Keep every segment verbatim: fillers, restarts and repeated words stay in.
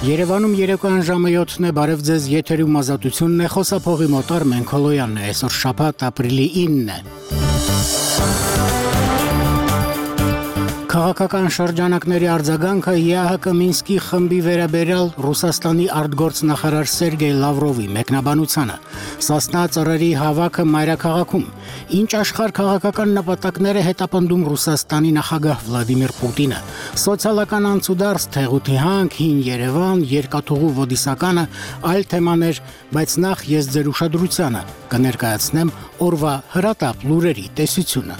Երևանում երեկոյան ժամը յոթն է, բարև ձեզ, եթերում ազատությունն է, խոսափողի մոտ Արմեն Քոլոյանն է, այսօր շաբաթ ապրիլի ինը է։ Քաղաքական շրջանակների արձագանքը ԵԱՀԿ Մինսկի խմբի վերաբերյալ Ռուսաստանի արտգործնախարար Սերգեյ Լավրովի մեկնաբանությանը, Սասնա ծռերի հավաքը մայրաքաղաքում, ինչ աշխարհ քաղաքական նպատակներ է հետապնդում Ռուսաստանի նախագահ Վլադիմիր Պուտինը, սոցիալական անցուդարձ, թեղութի հանք, հին Երևան, երկաթուղու ոդիսականը, այլ թեմաներ, բայց նախ ես ձեր ուշադրությանը կներկայացնեմ օրվա հրատապ լուրերի տեսությունը։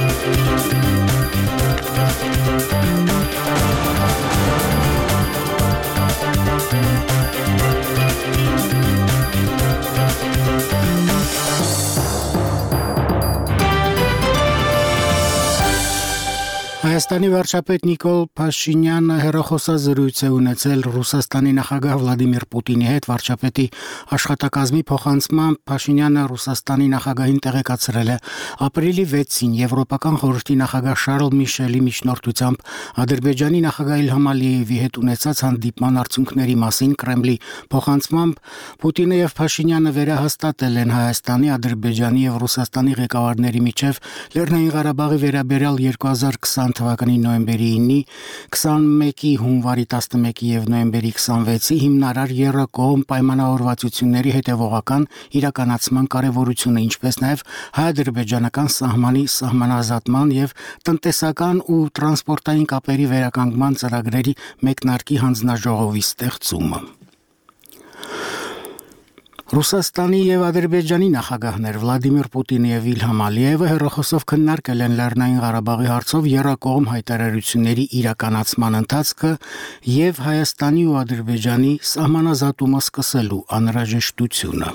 Հայաստանի վարչապետ Նիկոլ Փաշինյանը հեռախոսազրույց է ունեցել Ռուսաստանի նախագահ Վլադիմիր Պուտինի հետ։ Վարչապետի աշխատակազմի փոխանցմամբ Փաշինյանը Ռուսաստանի նախագահին տեղեկացրել է ապրիլի վեցին Եվրոպական խորհրդի նախագահ Շարլ Միշելի միջնորդությամբ Ադրբեջանի նախագահ Իլհամ Ալիևի հետ ունեցած հանդիպման արդյունքների մասին։ Կրեմլի փոխանցմամբ Պուտինը եւ Փաշինյանը վերահաստատել են Հայաստանի, Ադրբեջանի եւ Ռուսաստանի ղեկավարների միջև Լեռնային Ղարաբաղի վերաբերյալ երկու հազար քսան թվականի նոյեմբերի ինի, քսանմեկի հունվարի տասնմեկի եւ նոյեմբերի քսանվեցի հիմնարար եռակողմ պայմանավորվածությունների հետևողական իրականացման կարեւորությունը, ինչպես նաեւ հայ-ադրբեջանական սահմանի սահմանազատման եւ տնտեսական ու տրանսպորտային կապերի վերականգնման ծրագրերի մեկնարկի հանձնաժողովի ստեղծումը։ Ռուսաստանի եւ Ադրբեջանի նախագահներ Վլադիմիր Պուտինը եւ Իլհամ Ալիևը հեռախոսով քննարկել են Լեռնային Ղարաբաղի հարցով եռակողմ հայտարարությունների իրականացման ընթացքը եւ Հայաստանի ու Ադրբեջանի սահմանազատումը սկսելու անհրաժեշտությունը։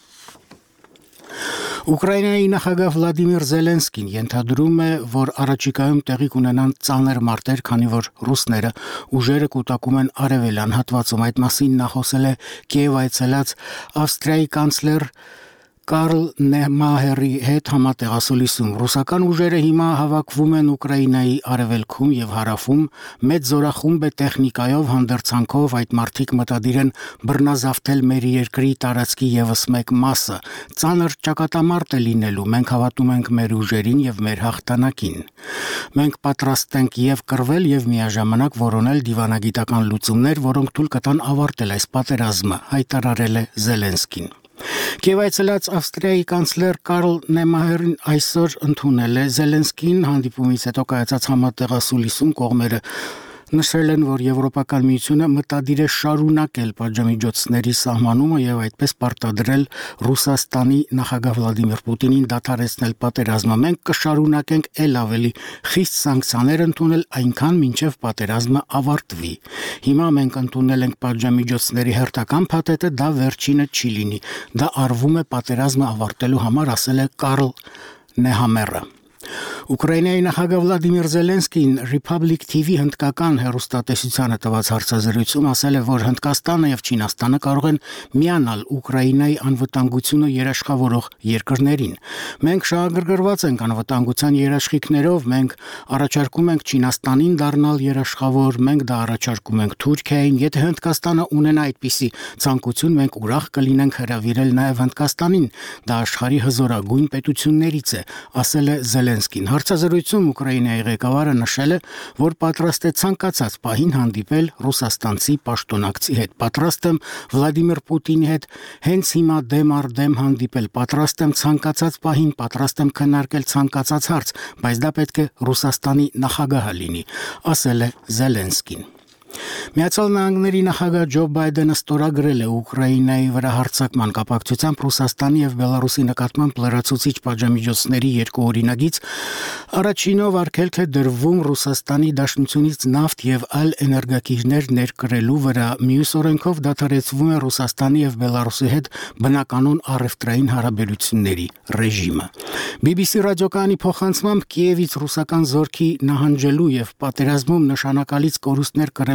Ուկրաինայի նախագահ Վլադիմիր Զելենսկին ենթադրում է, որ առաջիկայում տեղի կունենան ծանր մարտեր, քանի որ ռուսները ուժերը կուտակում են արևելյան հատվածում։ Այդ մասին նա խոսել է Կիև այցելած Ավստրիայի կանցլեր Կարլ Նեմահերի հետ համատեղասուլիսում։ Ռուսական ուժերը հիմա հավաքվում են Ուկրաինայի արևելքում եւ հարավում, մեծ զորախումբ է տեխնիկայով, հանդերձանքով, այդ մարդիկ մտադիր են բռնազավթել մեր երկրի տարածքի եւս մեկ մասը։ Ծանր ճակատամարտ է լինելու, մենք հավատում ենք մեր ուժերին եւ մեր հաղթանակին։ Մենք պատրաստ ենք եւ կռվել եւ միաժամանակ որոնել դիվանագիտական լուծումներ, որոնք թույլ կտան ավարտել այս պատերազմը, հայտարարել է Զելենսկին։ Կիև այցելած Ավստրիայի կանցլեր Կարլ Նեմահերին այսօր ընդունել է Զելենսկին։ Հանդիպումից հետո կայացած համատեղասուլիսում կողմերը նշել են, որ Եվրոպական միությունը մտադիր է շարունակել պատժամիջոցների սահմանումը եւ այդպես պարտադրել Ռուսաստանի նախագահ Վլադիմիր Պուտինին դադարեցնել պատերազմը։ Մենք կշարունակենք ել ավելի խիստ սանկցիաներ ընդունել այնքան մինչեւ պատերազմը ավարտվի։ Հիմա մենք ընդունել ենք պատժամիջոցների հերթական փաթեթը, դա վերջինը չի լինի։ Դա արվում է պատերազմը ավարտելու համար, ասել է Կարլ Նեհամերը։ Ուկրաինայի նախագահ Վլադիմիր Զելենսկին Republic T V հնդկական հեռուստատեսությանը տված հարցազրույցում ասել է, որ Հնդկաստանը եւ Չինաստանը կարող են միանալ Ուկրաինայի անվտանգությունը երաշխավորող երկրներին։ Մենք շահագրգռված ենք անվտանգության երաշխիքներով, մենք առաջարկում ենք Չինաստանին դառնալ երաշխավոր, մենք դա առաջարկում ենք Թուրքիային։ Եթե Հնդկաստանը ունենա այդպիսի ցանկություն, մենք ուրախ կլինենք հրավիրել նաեւ Հնդկաստանին։ Դա աշխարհի հզորագույն պետություններից է, ասել է Զելենսկին։ Հարցազրույցում Ուկրաինայի ղեկավարը նշել է, որ պատրաստ է ցանկացած պահին հանդիպել ռուսաստանցի պաշտոնակցի հետ։ Պատրաստ եմ Վլադիմիր Պուտինի հետ հենց հիմա դեմ առ դեմ հանդիպել, պատրաստ եմ ցանկացած պահին, պատրաստ եմ քննարկել ցանկացած հարց, բայց դա պետք է Ռուսաստանի նախագահը լինի, ասել է Զելենսկին։ Միացյալ Նահանգների նախագահ Ջո Բայդենը ստորագրել է Ուկրաինայի վրա հարձակման կապակցությամբ Ռուսաստանի եւ Բելարուսի նկատմամբ լրացուցիչ պատժամիջոցների երկու օրինագիծ։ Առաջինով արգելք է դրվում Ռուսաստանի Դաշնությունից նավթ եւ այլ էներգակիրներ ներկրելու վրա։ Մյուս օրենքով դադարեցվում է Ռուսաստանի եւ Բելարուսի հետ բնականոն առևտրային հարաբերությունների ռեժիմը։ բի բի սի ռադիոկայանի փոխանցմամբ Կիևից ռուսական զորքի նահանջելու եւ պատերազմում նշանակալից կորուստներ կրելու պայմաններով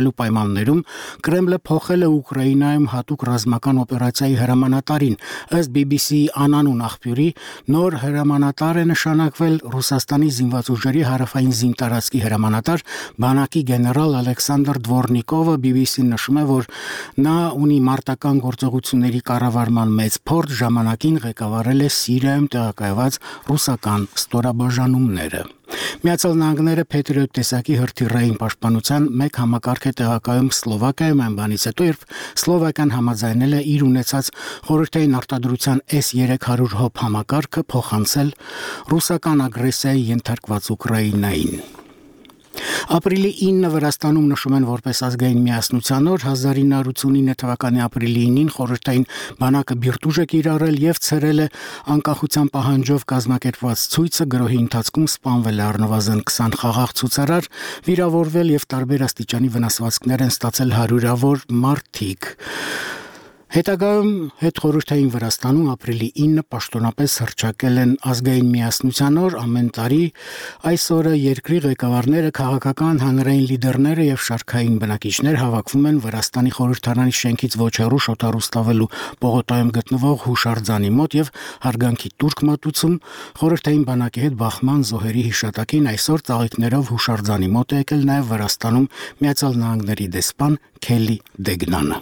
պայմաններում Կրեմլը փոխել է Ուկրաինայում հատուկ ռազմական օպերացիայի հրամանատարին։ Ըստ բի բի սի անանուն աղբյուրի նոր հրամանատար է նշանակվել Ռուսաստանի զինված ուժերի հարավային զինտարածքի հրամանատար բանակի գեներալ Ալեքսանդր Դվորնիկովը։ բի բի սին նշում է, որ նա ունի մարտական գործողությունների կառավարման մեծ փորձ, ժամանակին ղեկավարել է Սիրիայում տեղակայված ռուսական ստորաբաժանումները։ Միացյալ Նահանգները Patriot տեսակի հրթիռային պաշտպանության մեկ համակարգ է տեղակայում Սլովակիայում այն բանից հետո, երբ Սլովակիան համաձայնել է իր ունեցած խորհրդային արտադրության էս երեք հարյուր հոբ համակարգը փոխանցել ռուսական ագրեսիայի ենթարկված Ուկրաինային։ Ապրիլի ինը Վրաստանում նշում են որպես ազգային միասնության օր։ հազար ինը հարյուր ութսունինը թվականի ապրիլի ինին խորհրդային բանակը բիրտուժ է կիրառել եւ ցրել է անկախության պահանջով կազմակերպված ցույցը։ Գրոհի ընթացքում սպանվել է առնվազն քսան խաղաղ ցուցարար, վիրավորվել եւ տարբեր աստիճանի վնասվածքներ են ստացել հարյուրավոր մարդիկ։ Հետագայում հետխորհրդային Վրաստանում ապրիլի ինը պաշտոնապես հռչակել են ազգային միասնության օր։ Ամեն տարի այս օրը երկրի ղեկավարները, քաղաքական հանրային լիդերները եւ շարքային բնակիչներ հավաքվում են Վրաստանի խորհրդարանի շենքից ոչ հեռու Շոտառուստավելու պողոտայում գտնվող հուշարձանի մոտ եւ հարգանքի տուրք մատուցում։ Խորհրդային բանակի հետ բախման զոհերի հիշատակին այսօր ծաղիկներով հուշարձանի մոտ է եկել նաեւ Վրաստանում Միացյալ Նահանգների դեսպան Քելի Դեգնանը։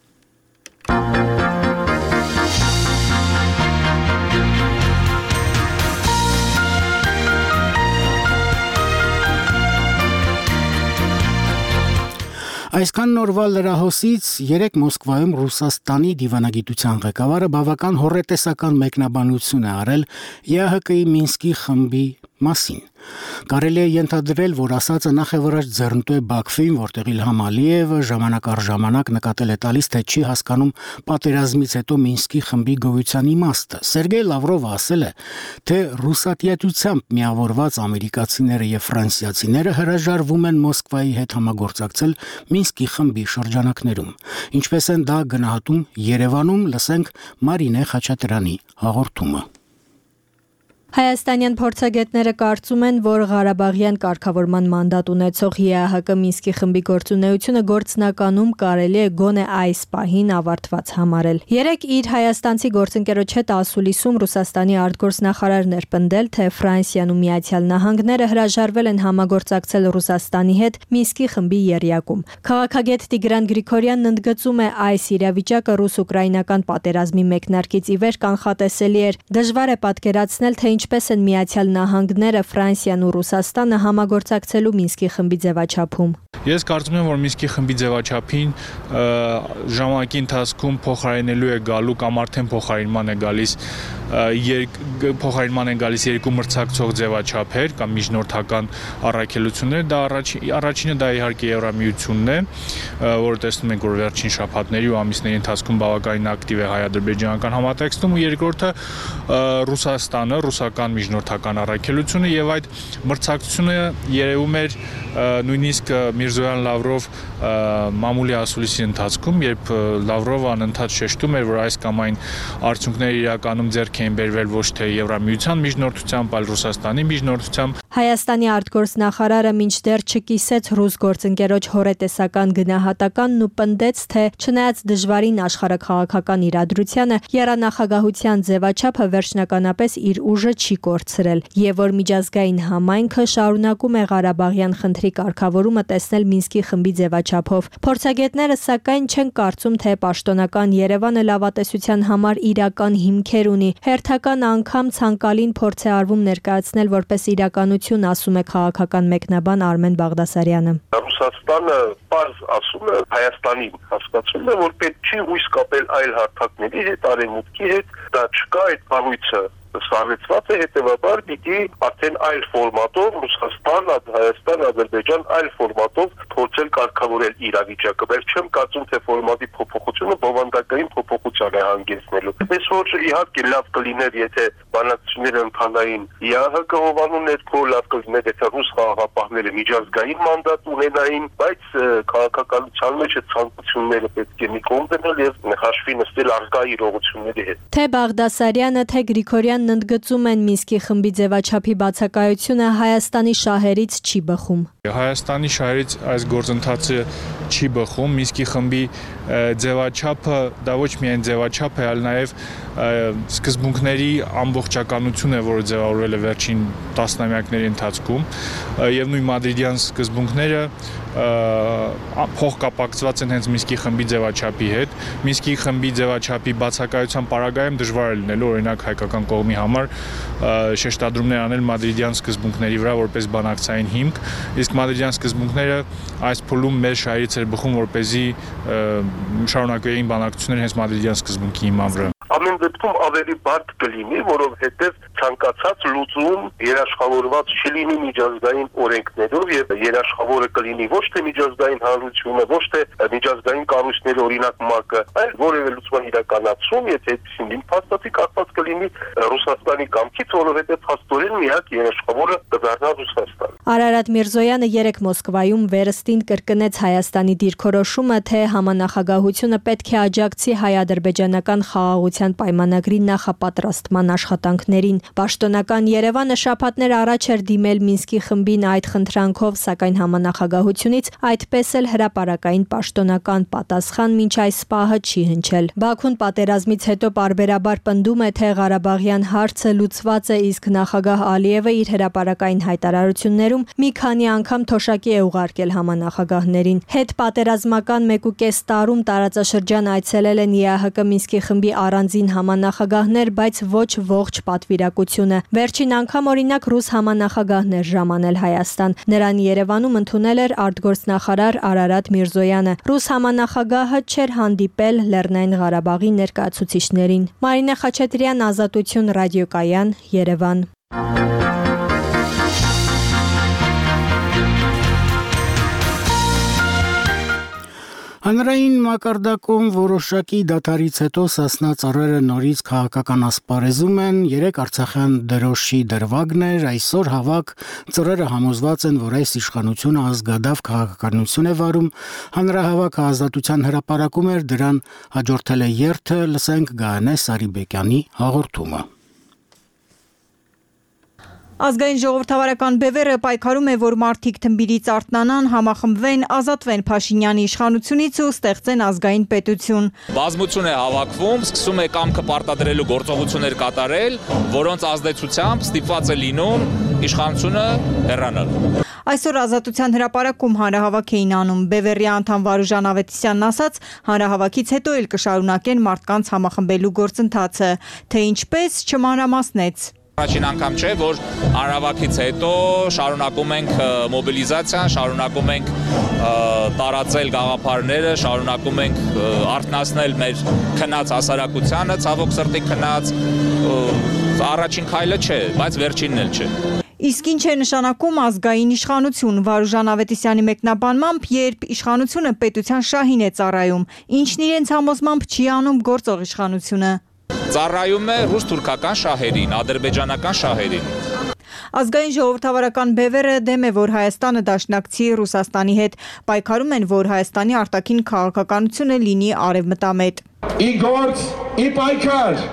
Այսքան նորվա լրահոսից երեք Մոսկվայում Ռուսաստանի դիվանագիտության ղեկավարը բավական հոռետեսական մեկնաբանություն է արել Է Հ Կ-ի Մինսկի խմբի մասին։ Կարելի է ենթադրել, որ ասածը նախ է վրաջ ձեռնտու է Բաքվին, որտեղ Իլհամ Ալիևը ժամանակ առ ժամանակ նկատել է տալիս, թե չի հասկանում պատերազմից հետո Մինսկի խմբի գոյության իմաստը։ Սերգեյ Լավրովը ասել է, թե ռուսատիացությամբ միավորված ամերիկացիները եւ ֆրանսիացիները հրաժարվում են Մոսկվայի հետ համագործակցել Մինսկի խմբի շրջանակներում։ Ինչպես են դա գնահատում Երևանում, լսենք Մարինե Խաչատրյանի հաղորդումը։ Հայաստանյան փորձագետները կարծում են, որ Ղարաբաղյան կարգավորման մանդատ ունեցող Է Հ Կ Մինսկի խմբի գործունեությունը գործնականում կարելի է գոնե այս պահին ավարտված համարել։ Երեք իր հայաստանցի գործընկերոջ հետ ասուլիսում Ռուսաստանի արտգործնախարարն էր պնդել, թե Ֆրանսիան ու Միացյալ Նահանգները հրաժարվել են համագործակցել Ռուսաստանի հետ Մինսկի խմբի եռյակում։ Քաղաքագետ Տիգրան Գրիգորյանն ընդգծում է, այս իրավիճակը ռուս-ուկրաինական պատերազմի մեկնարկից ի վեր կանխատեսելի էր։ Դժվար է պատկերացնել, թե ինչպես են Միացյալ Նահանգները, Ֆրանսիան ու Ռուսաստանը համագործակցելու Մինսկի խմբի ձևաչափում։ Ես կարծում եմ, որ Մինսկի խմբի ձևաչափին ժամանակի ընթացքում փոխարինելու է գալու կամ արդեն փոխարինման է գալիս փոխարինման են գալիս երկու մրցակցող ձևաչափեր կամ միջնորդական առաքելություններ։ Դա առաջինը դա իհարկե Եվրամիությունն է, որը տեսնում ենք, որ վերջին շաբաթների ու ամիսների ընթացքում բավականին ակտիվ է հայ-ադրբեջանական համատեքստում, ու երկրորդը Ռուսաստանը, ռուսական միջնորդական առաքելությունը, եւ այդ մրցակցությունը երևում էր նույնիսկ Միրզոյան-Լավրով մամուլի ասուլիսի ընթացքում, երբ Լավրովը անընդհատ շեշտում էր, որ այս կամ այն արդյունքները իրականում ձեռք էին բերվել ոչ թե Եվրամիության միջնորդությամբ, այլ Ռուսաստանի միջնորդությամբ։ Հայաստանի արտգործնախարարը մինչդեռ չկիսեց ռուս գործընկերոջ հոռետեսական գնահատականն ու պնդեց, թե չնայած դժվարին աշխարհաքաղաքական իրադրությանը, եռանախագահության ձևաչափը վերջնականապես իր ուժը չի կորցրել, եւ որ միջազգային համայնքը շարունակում է Ղարաբաղյան խնդրի կարգավորումը տեսնել Մինսկի խմբի ձևաչափով։ Փորձագետները սակայն չեն կարծում, թե պաշտոնական Երևանը լավատեսության համար իրական հիմքեր ունի։ Հերթական անգամ ցանկալին փորձ է արվում ներկայացնել որպես իրականություն, ասում է քաղաքական մեկնաբան Արմեն Բաղդասարյանը։ Ռուսաստանը պարզ ասում է Հայաստանին, հասկացում է, որ պետք չի հույս կապել այլ հարթակների հետ, արևմուտքի հետ, դա չկա այդ կառույցը սառեցված է, հետևաբար պիտի արդեն այլ ֆորմատով Ռուսաստան, Հայաստան, Ադրբեջան այլ ֆորմատով փորձել կարգավորել իրավիճակը։ Բայց չեմ կարծում, թե ֆորմատի փոփոխությունը բովանդակային փոփոխության է հանգեցնելու։ Պես որ իհարկե լավ կլիներ, եթե բանակցությունները ընթանային Է Հ Կ հովանու ներքո, լավ կլիներ, եթե ռուս խաղաղապահները միջազգային մանդատ ունենային, բայց քաղաքականության մեջ այդ ցանկությունները պետք է մի կողմ դնել եւ հաշվի նստել առկա իրողությունների հետ։ Թե Բաղդասարյանը, թե Գրիգորյանն ընդգծում են Մինսկի խմբի ձևաչափի բացակայությունը Հայաստանի շահերից չի բխում։ Հայաստանի շահերից այս գործընթացը չի բխում Մինսկի խմբի ձևաչափը դա ոչ միայն ձևաչափ է, այլ նաև սկզբունքների ամբողջականություն է, որը ձևավորվել է վերջին տասնամյակների ընթացքում եւ նույն մադրիդյան սկզբունքները փոխկապակցված են հենց Մինսկի խմբի ձևաչափի հետ։ Մինսկի խմբի ձևաչափի բացակայության պարագայում դժվար է լինելու օրինակ հայկական կողմի համար շեշտադրումներ անել մադրիդյան սկզբունքների վրա որպես բանակցային հիմք, իսկ մադրիդյան սկզբունքները այս փուլում մեր շահերից էր բխում, որպեսզի շարունակվեին բանակցությունները հենց մադրիդյան սկզբունքի հիման վրա։ Ամեն դեպքում ավելի բարդ կլինի, որովհետև ցանկացած լուծում երաշխավորված չլինի միջազգային օրենքներով եւ երաշխավորը կլինի ոչ թե միջազգային հանրությունը, ոչ թե միջազգային կառույցների օրինակ ՄԱԿ-ը, այլ որևէ լուծման իրականացում, եթե այդպեսին փաստացի կախված կլինի Ռուսաստանի կամքից, որովհետև փաստորեն միակ երաշխավորը կդառնա Ռուսաստանը։ Արարատ Միրզոյանը երեկ Մոսկվայում վերստին կրկնեց Հայաստանի դիրքորոշումը, թե համանախագահությունը պետք է աջակցի հայ-ադրբեջանական խաղաղության պայմանագրի նախապատրաստման աշխատանքներին։ Պաշտոնական Երևանը շաբաթներ առաջ էր դիմել Մինսկի խմբին այդ խնդրանքով, սակայն համանախագահությունից այդպես էլ հրապարակային պաշտոնական պատասխան մինչ այս պահը չի հնչել։ Բաքուն պատերազմից հետո պարբերաբար պնդում է, թե Ղարաբաղյան հարցը լուծված է, իսկ նախագահ Ալիևը իր հրապարակային հայտարարություններում մի քանի անգամ թոշակի է ուղարկել համանախագահներին։ Հետ պատերազմական մեկ ու կես տարում տարածաշրջան այցելել են ԵԱՀԿ Մինսկի խմբի առանձին համանախագահներ, բայց ոչ ողջ պատվիրակությունը։ Վերջին անգամ օրինակ ռուս համանախագահներ ժամանել Հայաստան։ Նրան Երևանում ընդունել էր արտգործնախարար Արարատ Միրզոյանը։ Ռուս համանախագահը չէր հանդիպել Լեռնային Ղարաբաղի ներկայացուցիչներին։ Մարինե Խաչատրյան, Ազատություն ռադիոկայան, Երևան։ Հանրային մակարդակում որոշակի դադարից հետո Սասնա ծառերը նորից քաղաքական ասպարեզում են, երեք արցախյան դրոշի դրվագն էր, այսօր հավաք ծռերը համոզված են, որ այս իշխանությունը ազգադավ քաղաքականություն է վարում, հանրահավաքը ազատության հրապարակում էր, դրան հաջորդել է երթը, լսենք Գայանե Սարիբեկյանի հաղորդումը։ Ազգային ժողովրդավարական բևեռը պայքարում է, որ մարդիկ թմբիրից արթնանան, համախմբվեն, ազատվեն Փաշինյանի իշխանությունից ու ստեղծեն ազգային պետություն։ Բազմություն է հավաքվում, սկսում է կամքը պարտադրելու գործողություններ կատարել, որոնց ազդեցությամբ ստիպված է լինում իշխանությունը հեռանալ։ Այսօր ազատության հրապարակում հանրահավաք էին անում։ Բևեռի անդամ Վարուժան Ավետիսյանն ասաց, հանրահավաքից հետո էլ կշարունակեն մարդկանց համախմբելու գործընթացը, թե ինչպես չմանրամասնեց։ Առաջին անգամ չէ, որ հանրահավաքից հետո շարունակում ենք մոբիլիզացիան, շարունակում ենք տարածել գաղափարները, շարունակում ենք արթնացնել մեր քնած հասարակությանը, ցավոք սրտի քնած, առաջին քայլը չէ, բայց վերջինն էլ չէ։ Իսկ ինչ է նշանակում ազգային իշխանություն, Վարուժան Ավետիսյանի մեկնաբանմամբ, երբ իշխանությունը պետության շահին է ծառայում, ինչն իրենց համոզմամբ չի անում գործող իշխանությունը։ Ծառայում է ռուս-թուրքական շահերին, ադրբեջանական շահերին։ Ազգային ժողովրդավարական բևեռը դեմ է, որ Հայաստանը դաշնակցի Ռուսաստանի հետ, պայքարում են, որ Հայաստանի արտաքին քաղաքականությունը լինի արևմտամետ։ Ի գործ, ի պայքար։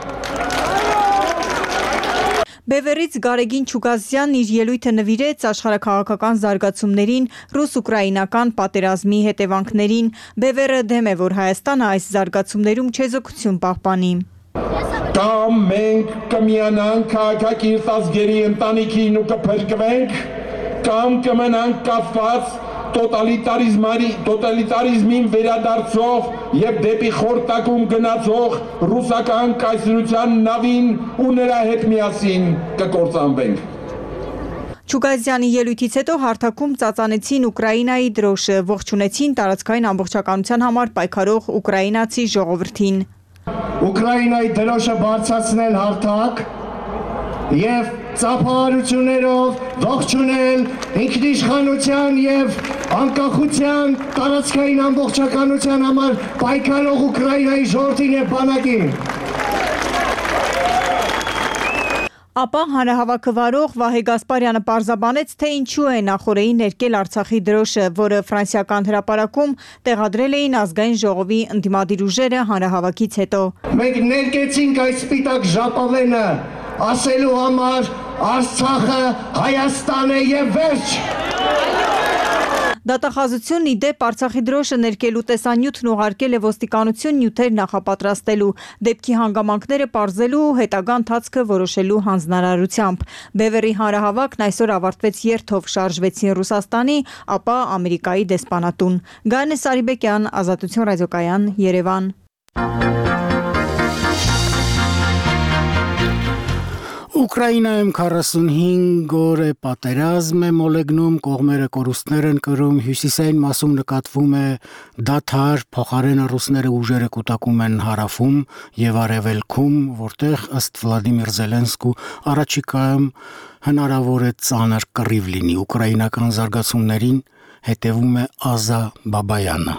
Բևեռից Գարեգին Չուգազյանն իր ելույթը նվիրեց աշխարհաքաղաքական զարգացումներին, ռուս-ուկրաինական պատերազմի հետևանքներին։ Բևեռը դեմ է, որ Հայաստանը այս զարգացումներում չեզոքություն պահպանի։ Կամ մենք կմիանանք քաղաքակիրթ ազգերի ընտանիքին ու կփրկվենք, կամ կմնանք կապված տոտալիտարիզմին վերադարձող եւ դեպի խորտակում գնացող ռուսական կայսրության նավին ու նրա հետ միասին կկործանվենք։ Չուգազյանի ելույթից հետո հարթակում ծածանեցին Ուկրաինայի դրոշը, ողջունեցին տարածքային ամբողջականության համար պայքարող ուկրաինացի ժողովրդին։ Ուկրաինայի դրոշը բարձրացնել հարթակ եւ ծափահարություններով ողջունել ինքնիշխանության եւ անկախության տարածքային ամբողջականության համար պայքարող Ուկրաինայի ժողովրդին եւ բանակին։ Ապա հանրահավաքը վարող Վահե Գասպարյանը պարզաբանեց, թե ինչու է նախօրեին ներկել Արցախի դրոշը, որը ֆրանսիական հրապարակում տեղադրել էին ազգային ժողովի ընդդիմադիր ուժերը հանրահավաքից հետո։ Մենք ներկեցինք այս սպիտակ ժապավենը ասելու համար Արցախը Հայաստան է եւ վերջ։ Դատախազությունն ի դեպ Արցախի դրոշը ներկելու տեսանյութն ուղարկել է ոստիկանություն նյութեր նախապատրաստելու, դեպքի հանգամանքները պարզելու ու հետագա ընթացքը որոշելու հանձնարարությամբ։ Բևերի հանրահավաքն այսօր ավարտվեց երթով, շարժվեցին Ռուսաստանի, ապա Ամերիկայի դեսպանատուն։ Գայանե Սարիբեկյան, Ազատություն ռադիոկայան, Երևան։ Ուկրաինայում քառասունհինգ օր է պատերազմ է մոլեգնում, կողմերը կորուստներ են կրում, հյուսիսային մասում նկատվում է դադար, փոխարենը ռուսները ուժերը կուտակում են հարավում եւ արևելքում, որտեղ ըստ Վլադիմիր Զելենսկու առաջիկայում հնարավոր է ծանր կռիվ լինի։ Ուկրաինական զարգացումներին հետևում է Ազա Բաբայանը։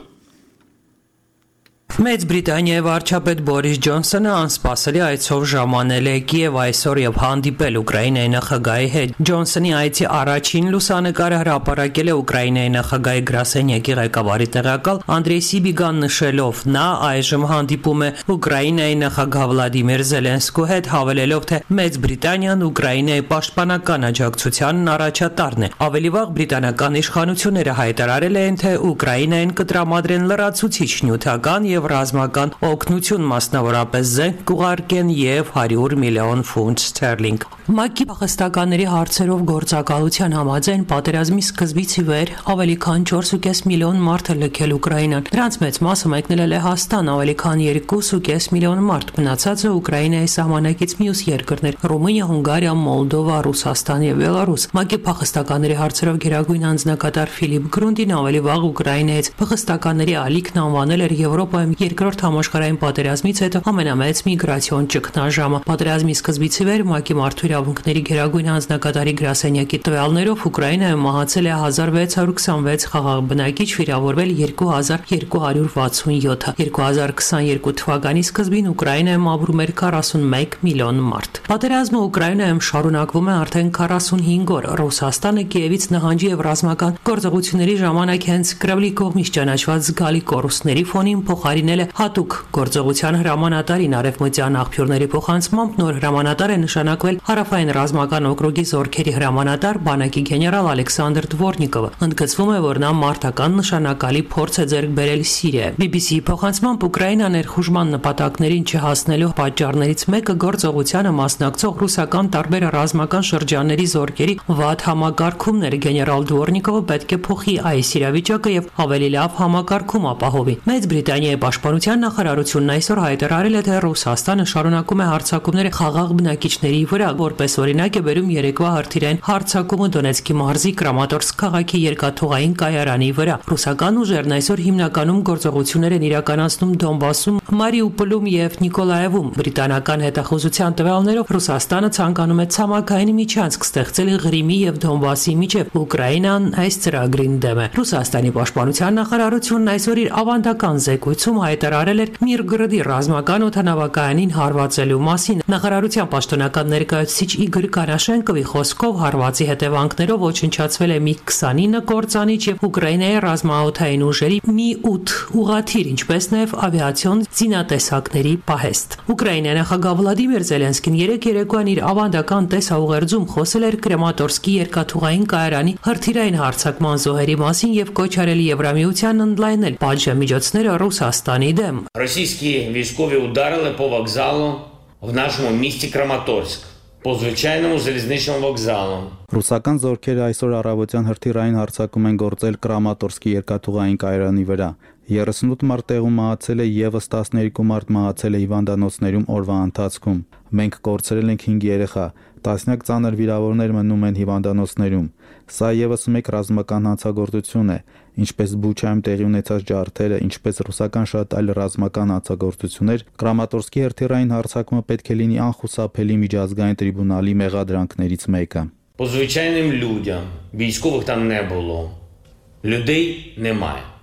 Մեծ Բրիտանիայի վարչապետ Բորիս Ջոնսոնը անսպասելի այցով ժամանել է Կիև այսօր եւ հանդիպել Ուկրաինայի նախագահի հետ։ Ջոնսոնի այցի առաջին լուսանկարը հրապարակել է Ուկրաինայի նախագահի գրասենյակի ղեկավարի տեղակալ Անդրեյ Սիբիգան նշելով. նա այժմ հանդիպում է Ուկրաինայի նախագահ Վլադիմիր Զելենսկու հետ, հավելելով, թե Մեծ Բրիտանիան Ուկրաինայի պաշտպանական աջակցությանն առաջատարն է։ Ավելի վաղ բրիտանական իշխանությունները հայտարարել էին, թե Ուկրաինային կտրամադրեն լրացուցիչ նյութական եւ ռազմական օգնություն, մասնավորապես զենք կուղարկեն եւ հարյուր միլիոն ֆունտ ստերլինգ։ ՄԱԿ-ի փախստականների հարցերով գործակալության համաձայն պատերազմի սկզբից ի վեր ավելի քան չորս ու կես միլիոն մարդ է լքել Ուկրաինան։ Դրանց մեծ մասը մեկնել է Լեհաստան, ավելի քան երկու ու կես միլիոն մարդ, մնացածը Ուկրաինայի սահմանակից մյուս երկրներ՝ Ռումինիա, Հունգարիա, Մոլդովա, Ռուսաստան եւ Բելարուս։ ՄԱԿ-ի փախստականների հարցերով գերագույն անձնակատար Ֆիլիպ Գրունդին ավելի վաղ Ուկրաինայից փախստականների ալիքն անվանել էր Եվրոպայում երկրորդ համաշխարհային պատերազմից հետո ամենամեծ միգրացիոն ճգնաժամը։ Պատերազմի սկզբից ի վեր ՄԱԿ-ի մարդու իրավունքների գերագույն անձնակատարի գրասենյակի տվյալներով Ուկրաինայում մահացել է հազար վեց հարյուր քսանվեց խաղաղ բնակիչ, վիրավորվել երկու հազար երկու հարյուր վաթսունյոթը։ երկու հազար քսաներկու թվականի սկզբին Ուկրաինայում ապրում էր քառասունմեկ միլիոն մարդ։ Պատերազմը Ուկրաինայում շարունակվում է արդեն քառասունհինգ օր։ Ռուսաստանը Կիևից նահանջի եւ ռազմական գործողությունների ժամանակ հենց Կրեմլի կողմից ճանաչված զգալի կորուստների ֆոնին փոխարինել է հատուկ գործողության հրամանատարին։ Արևմտյան աղբյուրների փոխանցմամբ նոր հրամանատար է նշանակվել Հարավային ռազմական օկրուգի զորքերի հրամանատար բանակի գեներալ Ալեքսանդր Դվորնիկովը։ Ընդգծվում է, որ նա մարտական նշանակալի փորձ է ձեռք բերել Սիրիայում։ բի բի սի-ի փոխանցմամբ Ուկրաինա ներխուժման նպատակներին չհասնելու պատճառներից մեկը գործողությանը մասնակցող ռուսական տարբեր ռազմական շրջանների զորքերի վատ համակարգումն էր։ Գեներալ Դվորնիկովը պետք է փոխի այս իրավիճակը եւ ավելի լավ համակարգում ապահովի։ Մեծ Բրիտանիայի պաշտպանության նախարարությունն այսօր հայտարարել է, թե Ռուսաստանը շարունակում է հարձակումները խաղաղ բնակիչների վրա, որպես օրինակ է բերում երեկվա հրթիռային հարձակումը Դոնեցկի մարզի Կրամատորսկ քաղաքի երկաթուղային կայարանի վրա։ Ռուսական ուժերն այսօր հիմնականում գործողություններ են իրականացնում Դոնբասում, Մարիուպոլում եւ Նիկոլաևում։ Բրիտանական հետախուզության տվյալներով Ռուսաստանը ցանկանում է ցամաքային միջանցք ստեղծել Ղրիմի եւ Դոնբասի միջև։ Ուկրաինան այս ծրագրին դեմ է։ Ռուսաստանի պաշտպանության նախարարությունն այսօր իր ավանդական զեկույցում հայտարարել էր Միրգրադի ռազմական օդանավակայանին հարվածելու մասին։ Նախարարության պաշտոնական ներկայացուցիչ Իգոր Կարաշենկովի խոսքով հարվածի հետևանքներով ոչնչացվել է մի քսանինը կործանիչ եւ Ուկրաինայի ռազմաօդային ուժերի մի ութ ուղաթիռ, ինչպես նաեւ ավիացիոն զինատեսակների պահեստ։ Ուկրաինայի նախագահ Վլադիմիր Զելենսկին երեկ երեկոյան իր ավանդական տեսաուղերձում խոսել էր Կրեմատորսկի երկաթուղային կայարանի հրթիռային հարձակման զոհերի մասին եւ կոչ արել Եվրամիությանն ընդլայնել պատժամիջոցները Ռուսաստանի դեմ։ Российские військові ударили по вокзалу в нашому місті Краматорськ, по звичайному залізничному вокзалу. Ռուսական զորքերը այսօր առավոտյան հրթիռային հարձակում են գործել Կրամատորսկի երկաթուղային կայարանի վրա։ երեսունութ մարդ տեղում մահացել է, եւս տասներկու մարդ մահացել է հիվանդանոցներում օրվա ընթացքում։ Մենք կորցրել ենք հինգ երեխա, տասնյակ ծանր վիրավորներ մնում են հիվանդանոցներում։ Սա եւս մեկ ռազմական հանցագործություն է, ինչպես Բուչայում տեղի ունեցած ջարդերը, ինչպես ռուսական շատ այլ ռազմական հանցագործություններ, Կրամատորսկի հրթիռային հարձակումը պետք է լինի անխուսափելի միջազգային տրիբունալի մեղադրանքներից մեկը։ По звичайним людям, військових там не було. Людей немає.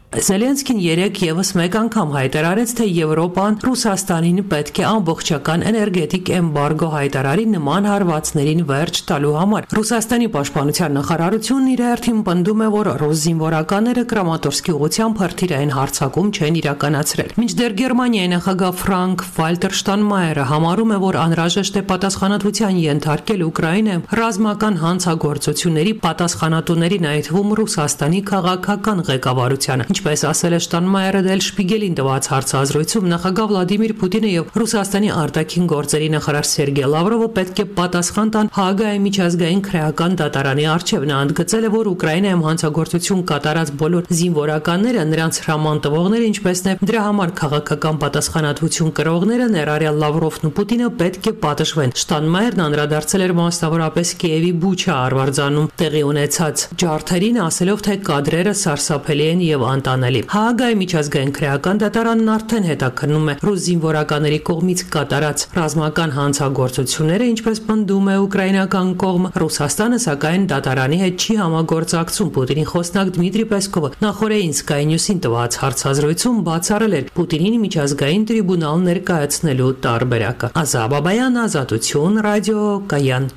Զելենսկին երեկ եւս մեկ անգամ հայտարարեց, թե Եվրոպան Ռուսաստանին պետք է ամբողջական էներգետիկ էմբարգո հայտարարի նման հարվածներին վերջ տալու համար։ Ռուսաստանի պաշտպանության նախարարությունն իր հերթին պնդում է, որ ռուս զինվորականները Կրամատորսկի ուղղությամբ հրթիռային հարձակում չեն իրականացրել։ Մինչդեռ Գերմանիայի նախագահ Ֆրանկ Վալտեր Շտանմայերը համարում է, որ անհրաժեշտ է պատասխանատվության ենթարկել Ուկրաինայում ռազմական հանցագործությունների պատասխանատուներին, այդ թվում Ռուսաստանի քաղաքական ղեկավարությանը։ Ինչպես ասել է Շտանմայերը դել Շպիգելին տված հարցազրույցում, նախագահ Վլադիմիր Պուտինը եւ Ռուսաստանի արտաքին գործերի նախարար Սերգեյ Լավրովը պետք է պատասխան տան Հաագայի միջազգային քրեական դատարանի առջև։ Նա ընդգծել է, որ Ուկրաինայում հանցագործություն կատարած բոլոր զինվորականները, նրանց հրաման տվողները, ինչպես նաեւ դրա համար քաղաքական պատասխանատվություն կրողները, ներառյալ Լավրովն ու Պուտինը, պետք է պատժվեն։ Շտանմայերն անդրադարձել էր մասնավորապես Կիևի Բուչա արվարձանում տեղի ունեցած ջարդերին, ասելով, թե կադրերը սարսափելի են եւ անտանելի։ Հաագայի միջազգային քրեական դատարանն արդեն հետաքննում է ռուս զինվորականների կողմից կատարած ռազմական հանցագործությունները, ինչպես պնդում է ուկրաինական կողմը։ Ռուսաստանը սակայն դատարանի հետ չի համագործակցում։ Պուտինի խոսնակ Դմիտրի Պեսկովը նախորդին Sky News-ին տված հարցազրույցում բացառել էր Պուտինին միջազգային տրիբունալ ներկայացնելու տարբերակը։ Ազա Բաբայան, Ազատություն, ռադիո Կայան։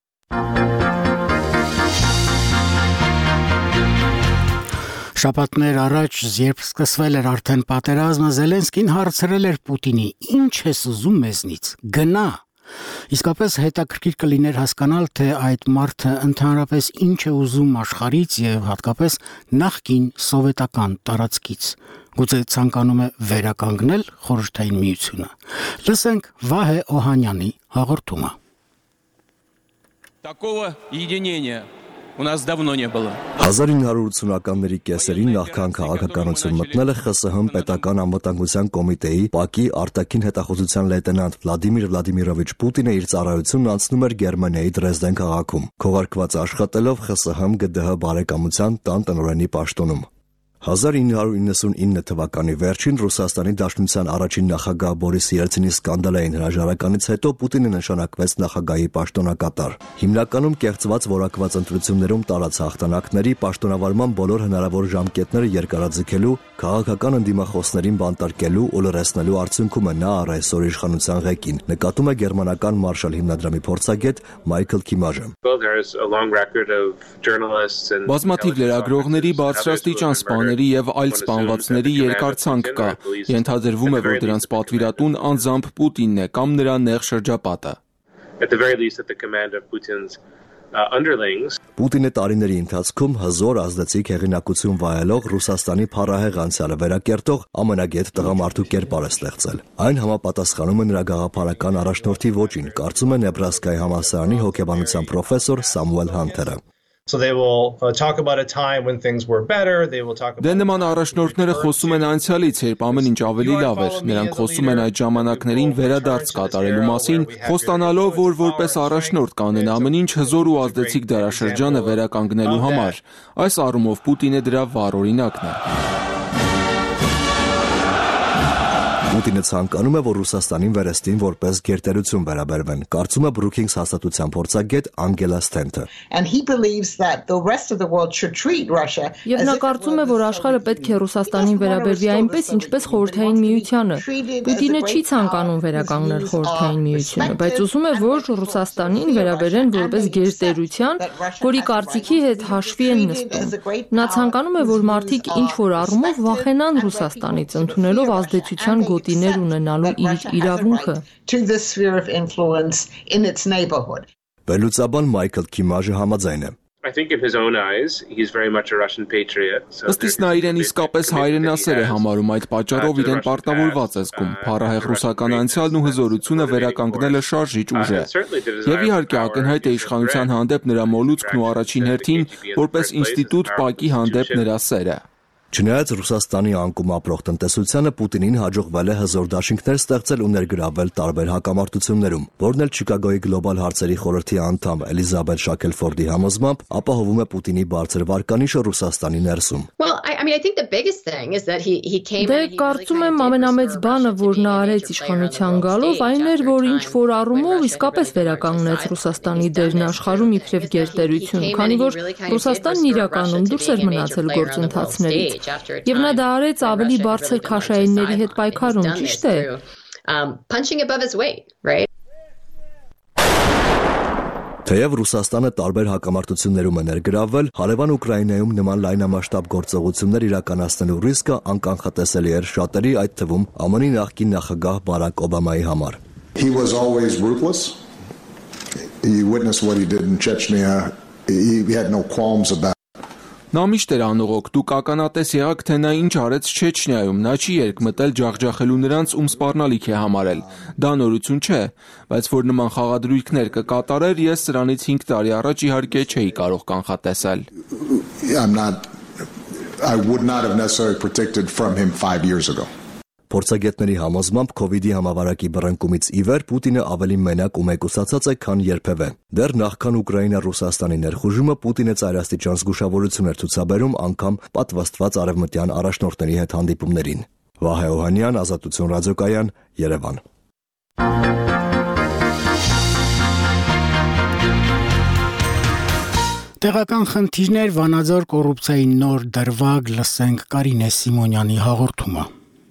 Շաբաթներ առաջ, երբ սկսվել էր արդեն պատերազմը, Զելենսկին հարցրել էր Պուտինի. «Ինչ ես ուզում մեզնից, գնա»։ Իսկապես հետաքրքիր կլիներ հասկանալ, թե այդ մարդը ընդհանրապես ինչ է ուզում աշխարհից եւ հատկապես նախկին սովետական տարածքից։ Գուցե ցանկանում է վերականգնել Խորհրդային Միությունը։ Լսենք Վահե Օհանյանի հաղորդումը։ Такого единения у нас давно не было. հազար ինը հարյուր ութսունականների կեսերին նախքան քաղաքականություն մտնելը ԽՍՀՄ պետական անվտանգության կոմիտեի ՊԱԿ-ի արտաքին հետախուզության լեյտենանտ Վլադիմիր Վլադիմիրովիչ Պուտինը իր ծառայությունն անցնում էր Գերմանիայի Դրեզդեն քաղաքում, քողարկված աշխատելով ԽՍՀՄ ԳԴՀ բարեկամության տան տնօրենի պաշտոնում։ հազար ինը հարյուր իննսունինը թվականի վերջին Ռուսաստանի Դաշնության առաջին նախագահ Բորիս Ելցինի սկանդալային հրաժարականից հետո Պուտինը նշանակվեց նախագահի պաշտոնակատար։ Հիմնականում կեղծված որակված ընտրություններում տարած հաղթանակների, պաշտոնավարման բոլոր հնարավոր ժամկետները երկարաձգելու, քաղաքական ընդդիմախոսներին բանտարկելու ու լրացնելու արդյունքում է նա առ այսօր իշխանության ղեկին, նկատում է գերմանական Մարշալ հիմնադրամի փորձագետ Մայքլ Քիմաժը։ Բազմաթիվ լրագրողների, բարձրաստիճան սպաների եւ այլ սպանվածների երկար ցանկ կա։ Ենթադրվում է, որ դրանց պատվիրատուն անձամբ Պուտինն է կամ նրա նեղ շրջապատը։ Պուտինը տարիների ընթացքում հզոր ազդեցիկ հեղինակություն վայելող Ռուսաստանի փառահեղ անցյալը վերակերտող ամենագետ տղամարդու կերպար է ստեղծել։ Այն համապատասխանում է նրա գաղափարական առաջնորդի ոճին, կարծում է Նեբրասկայի համալսարանի հոգեբանության պրոֆեսոր Սամուել Հանթերը։ So they will uh, talk about a time when things were better, they will talk about Դե նման առաջնորդները խոսում են անցյալից, երբ ամեն ինչ ավելի լավ էր։ Նրանք խոսում են այդ ժամանակներին վերադարձ կատարելու մասին, խոստանալով, որ որպես առաջնորդ կանեն ամեն ինչ հզոր ու ազդեցիկ դարաշրջանը վերականգնելու համար։ Այս առումով Պուտինը դրա վառ օրինակն է։ Պուտինը ցանկանում է, որ Ռուսաստանին վերստին որպես գերտերություն վերաբերվեն, կարծում է Brookings հաստատության փորձագետ Անգելա Ստենթը։ Եվ նա կարծում է, որ աշխարհը պետք է Ռուսաստանին վերաբերվի այնպես, ինչպես Խորհրդային Միությանը։ Պուտինը չի ցանկանում վերականգնել Խորհրդային Միությունը, բայց ուզում է, որ Ռուսաստանին վերաբերեն որպես գերտերություն, որի կարծիքի հետ հաշվի են նստում։ Նա ցանկանում է, որ մարդիկ ինչ որ առումով վախենան Ռուսաստանից, ընդունելով ազդեցության գոտիներ ունենալու իր իրավունքը։ Վերլուծաբան Մայքլ Քիմաժը համաձայն է։ I think in his own eyes he's very much a Russian patriot. Ըստ նա իրեն իսկապես հայրենասեր է համարում, այդ պատճառով իրեն պարտավորված է զգում։ Փառահեղ ռուսական անցյալն ու հզորությունը վերականգնելը շարժիչ ուժ է։ Եվ իհարկե ակնհայտ է իշխանության հանդեպ նրա մոլուցքն ու առաջին հերթին որպես ինստիտուտ ՊԱԿ-ի հանդեպ նրա սերը։ Չնայած Ռուսաստանի անկում ապրող տնտեսությանը Պուտինին հաջողվել է հզոր դաշինքներ ստեղծել ու ներգրավել տարբեր հակամարտություններում, որն էլ Չիկագոյի գլոբալ հարցերի խորհրդի անդամ Էլիզաբեթ Շակելֆորդի համոզմամբ ապահովում է Պուտինի բարձր վարկանիշը Ռուսաստանի ներսում։ Դե կարծում եմ ամենամեծ բանը, որ նա արեց իշխանության գալով, այն էր, որ ինչ որ առումով իսկապես վերականգնեց Ռուսաստանի դերն աշխարհում իբրև գերտերություն, քանի որ Ռուսաստանն իրականում դուրս էր մնացել գործընթացներից։ Եվ նա դա արեց ավելի բարձր քաշայինների հետ պայքարում, ճիշտ է։ Punching above his weight, right? Թեև Ռուսաստանը տարբեր հակամարտություններում է ներգրավվել, հարևան Ուկրաինայում նման լայնամասշտաբ գործողություններ իրականացնելու ռիսկը անկանխատեսելի էր շատերի, այդ թվում ԱՄՆ նախկին նախագահ Բարակ Օբամայի համար։ He was always ruthless. You witnessed what he did in Chechnya. He had no qualms about. Նա միշտ էր անողոք, դուք ականատես եղաք, թե նա ինչ արեց Չեչնիայում, նա չի երկմտել ջախջախելու նրանց, ում սպառնալիք է համարել։ Դա նորություն չէ, բայց որ նման խաղադրույքներ կկատարեր, ես սրանից հինգ տարի առաջ իհարկե չէի կարող կանխատեսել։ I'm not I would not have necessarily predicted from him five years ago. Փորձագետների համոզմամբ քովիդի համավարակի բռնկումից ի վեր Պուտինը ավելի մենակ ու մեկուսացած է, քան երբևէ։ Դեռ նախքան Ուկրաինա-Ռուսաստանի ներխուժումը Պուտինը ծայրաստիճան զգուշավորություն էր ցուցաբերում անգամ պատվաստված արևմտյան առաջնորդների հետ հանդիպումներին։ Վահե Օհանյան, Ազատություն ռադիոկայան, Երևան։ Տեղական խնդիրներ Վանաձոր կոռուպցիայի նոր դրվագ լսենք Կարինե Սիմոնյանի հաղորդումը։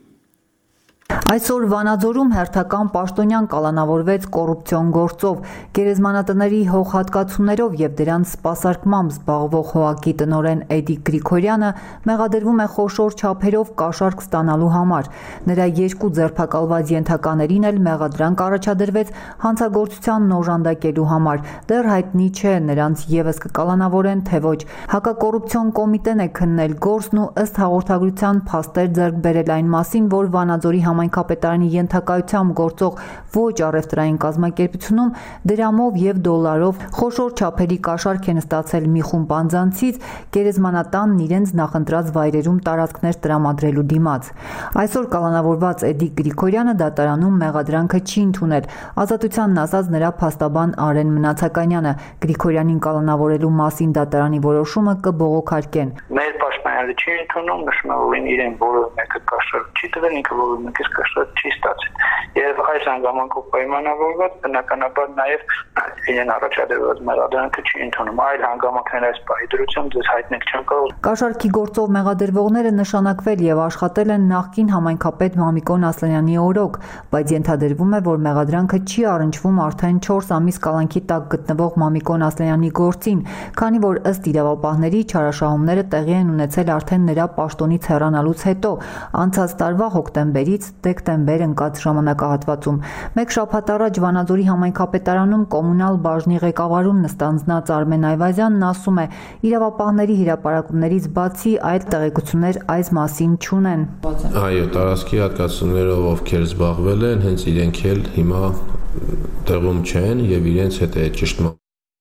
Այսօր Վանաձորում հերթական պաշտոնյան կալանավորվեց կոռուպցիոն գործով, գերեզմանատների հողհատկացումներով եւ դրանց սպասարկմամբ զբաղվող ՀՕԱԿ-ի տնօրեն Էդիկ Գրիգորյանը մեղադրվում է խոշոր չափերով կաշառք ստանալու համար։ Նրա երկու ձերբակալված ենթականերին էլ մեղադրանք առաջադրվեց հանցագործությանն օժանդակելու համար։ Դեռ հայտնի չէ նրանց եւս կկալանավորեն թե ոչ։ Հակակոռուպցիոն կոմիտեն է քննել գործն ու ըստ հաղորդագրության փաստեր ձեռք բերել այն մասին, որ Վանաձորի համայնքապետարանի ենթակայությամբ գործող ոչ առևտրային կազմակերպությունում դրամով եւ դոլարով խոշոր չափերի կաշառք են ստացել մի խումբ անձանցից գերեզմանատանն իրենց նախընտրած վայրերում տարածքներ տրամադրելու դիմաց։ Այսօր կալանավորված Էդիկ Գրիգորյանը դատարանում մեղադրանքը չի ընդունել։ Ազատությանն ասած նրա փաստաբան Արեն Մնացականյանը Գրիգորյանին կալանավորելու մասին դատարանի որոշումը կբողոքարկեն։ Մեր պաշտպանյալը չի ընդունում, նշում է, որ իրեն որևէ մեկը կաշառք չի տվել, ինքը որևէ մեկը կաշառք չի ստացել։ Եվ այս հանգամանքով պայմանավորված բնականաբար նաև իրեն առաջադրված մեղադրանքը չի ընդունում։ Այլ հանգամանքներ այս պահի դրությամբ ձեզ հայտնել չեմ կարող։ Կաշառքի գործով մեղադրվողները նշանակվել եւ աշխատել են նախկին համայնքապետ Մամիկոն Ասլանյանի օրոք, բայց ենթադրվում է, որ մեղադրանքը չի առնչվում արդեն չորս ամիս կալանքի տակ գտնվող Մամիկոն Ասլանյանի գործին, քանի որ ըստ իրավապահների չարաշահումները տեղի են ունեցել արդեն նրա պաշտոնից հեռանալուց հետո, անցած տարվա հոկտեմբերից դեկտեմբեր ընկած ժամանակահատվածում։ Մեկ շաբաթ առաջ Վանաձորի համայնքապետարանում կոմունալ բաժնի ղեկավարում նստանձնած Արմեն Այվազյանն ասում է, իրավապահների հրապարակումներից բացի այլ տեղեկություններ այս մասին չունեն։ Այո, տարածքի հատկացումներով ովքեր զբաղվել են, հենց իրենք էլ հիմա տեղում չեն եւ իրենց հետ է ճշտում։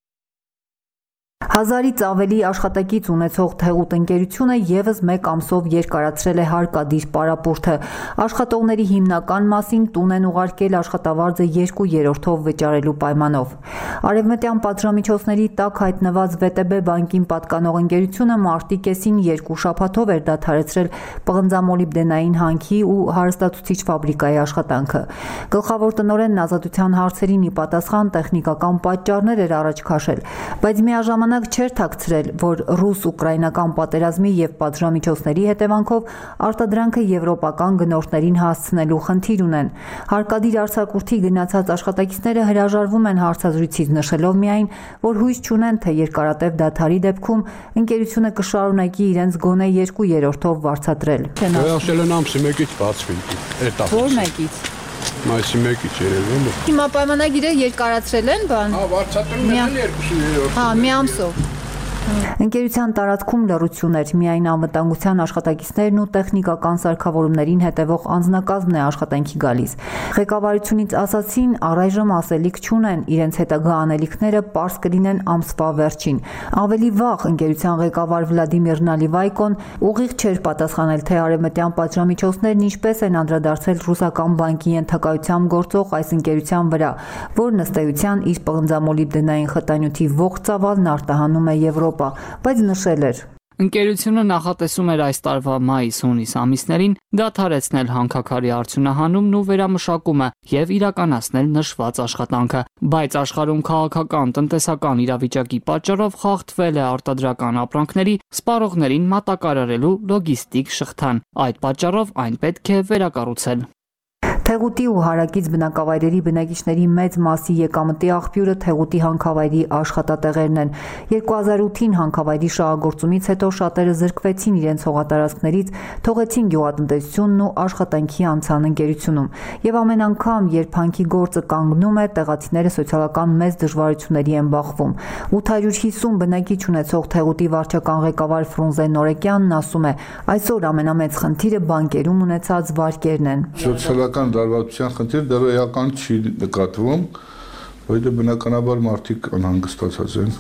Հազարից ավելի աշխատակից ունեցող Թեղուտ ընկերությունը եւս մեկ ամսով երկարացրել է հարկադիր պարապուրտը։ Աշխատողների հիմնական մասին տուն են ուղարկել աշխատավարձը երկու երրորդով վճարելու պայմանով։ Արևմտյան պատժամիջոցների տակ հայտնված ՎՏԲ բանկին պատկանող ընկերությունը մարտի կեսին երկու շաբաթով էր դադարեցրել պղնձամոլիբդենային հանքի ու հարստացուցիչ ֆաբրիկայի աշխատանքը։ Գլխավոր տնօրենն ազատության հարցերին ի պատասխան տեխնիկական պատճառներ էր առաջ քաշել, բայց միաժամանակ չէր թաքցրել, որ ռուս-ուկրաինական պատերազմի եւ պատժամիջոցների հետևանքով արտադրանքը եվրոպական գնորդներին հասցնելու խնդիր ունեն։ Հարկադիր արձակուրդի գնացած աշխատակիցները հրաժարվում են հարցազրույցից, նշելով միայն, որ հույս չունեն, թե երկարատև դադարի դեպքում ընկերությունը կշարունակի իրենց գոնե երկու երրորդով վարձատրել։ Վերացել են ամսի մեկից բացվի։ Որ մեկից։ Մայիսի մեկից երևում է։ Հիմա պայմանագիրը երկարացրել են, բան։ Հա, վարձատրում են երկուսի երրորդ։ Հա, մի ամսով։ Ընկերության տարածքում լռություն էր, միայն անվտանգության աշխատակիցներն ու տեխնիկական սարքավորումներին հետևող անձնակազմն է աշխատանքի գալիս։ Ղեկավարությունից ասացին, առայժմ ասելիք չունեն, իրենց հետագա անելիքները պարզ կլինեն ամսվա վերջին։ Ավելի վաղ ընկերության ղեկավար Վլադիմիր Նալիվայկոն ուղիղ չէր պատասխանել, թե արևմտյան պատժամիջոցներն ինչպես են անդրադարձել ռուսական բանկի ենթակայությամբ գործող այս ընկերության վրա, որն ըստ էության իր պղնձամոլիբդենային խտանյութի ողջ ծավալն արտահանում է Եվրոպա, բայց նշել էր. Ընկերությունը նախատեսում էր այս տարվա մայիս-հունիս ամիսներին դադարեցնել հանքաքարի արդյունահանումն ու վերամշակումը եւ իրականացնել նշված աշխատանքը, բայց աշխարհում քաղաքական, տնտեսական իրավիճակի պատճառով խախտվել է արտադրական ապրանքների սպառողներին մատակարարելու լոգիստիկ շղթան։ Այդ պատճառով այն պետք է վերակառուցել։ Թեղուտի ու հարակից բնակավայրերի բնակիչների մեծ մասի եկամտի աղբյուրը Թեղուտի հանքավայրի աշխատատեղերն են։ երկու հազար ութին հանքավայրի շահագործումից հետո շատերը զրկվեցին իրենց հողատարածքներից, թողեցին գյուղատնտեսությունն ու աշխատանքի անցան ընկերությունում։ Եվ ամեն անգամ, երբ հանքի գործը կանգնում է, տեղացիները սոցիալական մեծ դժվարությունների են բախվում։ ութ հարյուր հիսուն բնակիչ ունեցող Թեղուտի վարչական ղեկավար Ֆրունզե Նորեկյանն ասում է, այսօր ամենամեծ խնդիրը բանկերում ունեցած վարկերն են։ Սոցիալական դարվածության խնդիր դեռ էական չի նկատվում, որովհետև բնականաբար մարդիկ անհանգստացած են,